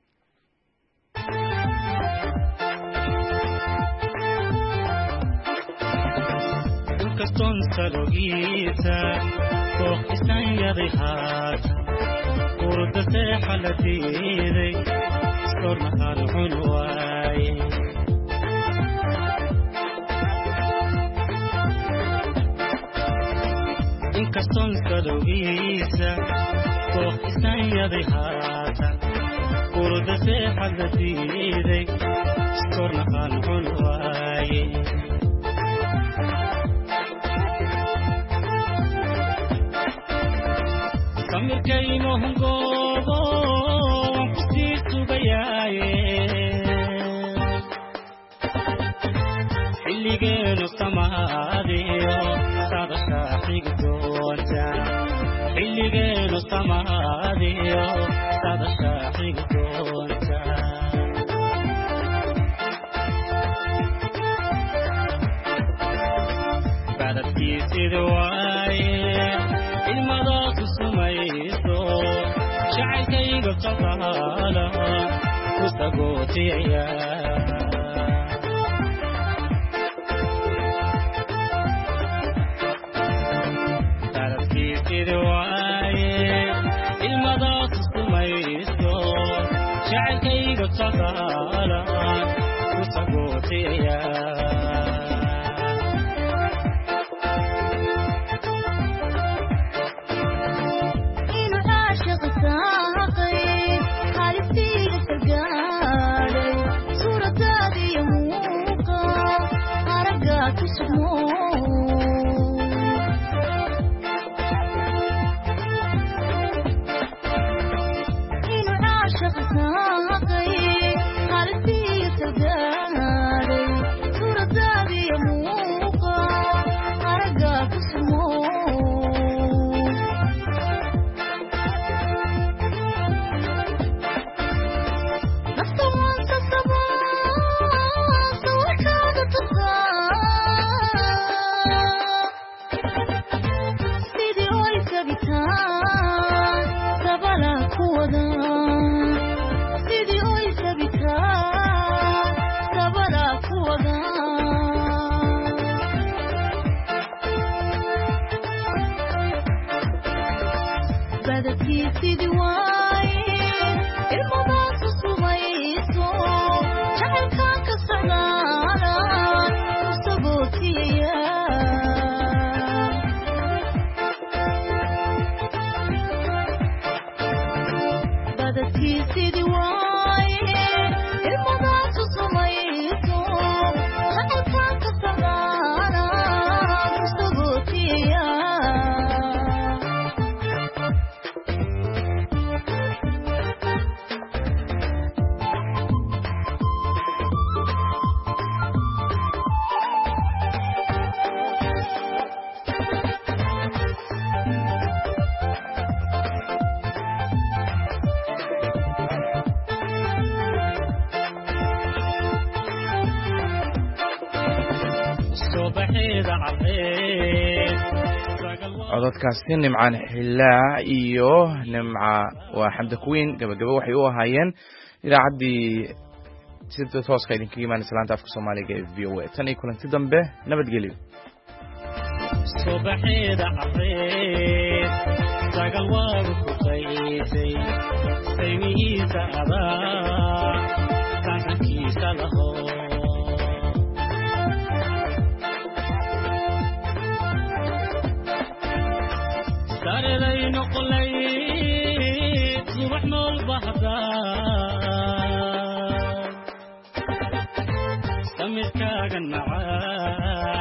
kaston salogita koox isan yadihaat urda seexalatiiday sorna halcun waaye inkaston salogita koox isan yadihaat urda seexalatiiday sorna halcun waaye Kamirkayno hungobo kusiisu bayaaye xilligeenu samaadiyo sadasha xigdoonta xilligeenu samaadiyo sadasha xigdoonta baladkiisidu waaye ilmadaas sumayso jacaylkayga qadaala ku sagootiyaya baladkiisidu waaye ilmadaas sumayso jacaylkayga qadaala ku sagootiyaya codadkaasi Nimcaan Hilaac iyo waa Xamda Kuweyn gabagabo waxay u ahaayeen idaacaddii sida tooska idinkaga imaanaysa laanta afka Soomaaliga ee VOA. tan iyo kulanti dambe nabadgelyo. subaxeeda careed sagal waagu ku qaysay saymihiisa adaa saxankiisa laho sareeday noqolay subax nool bah samirkaaga nacaa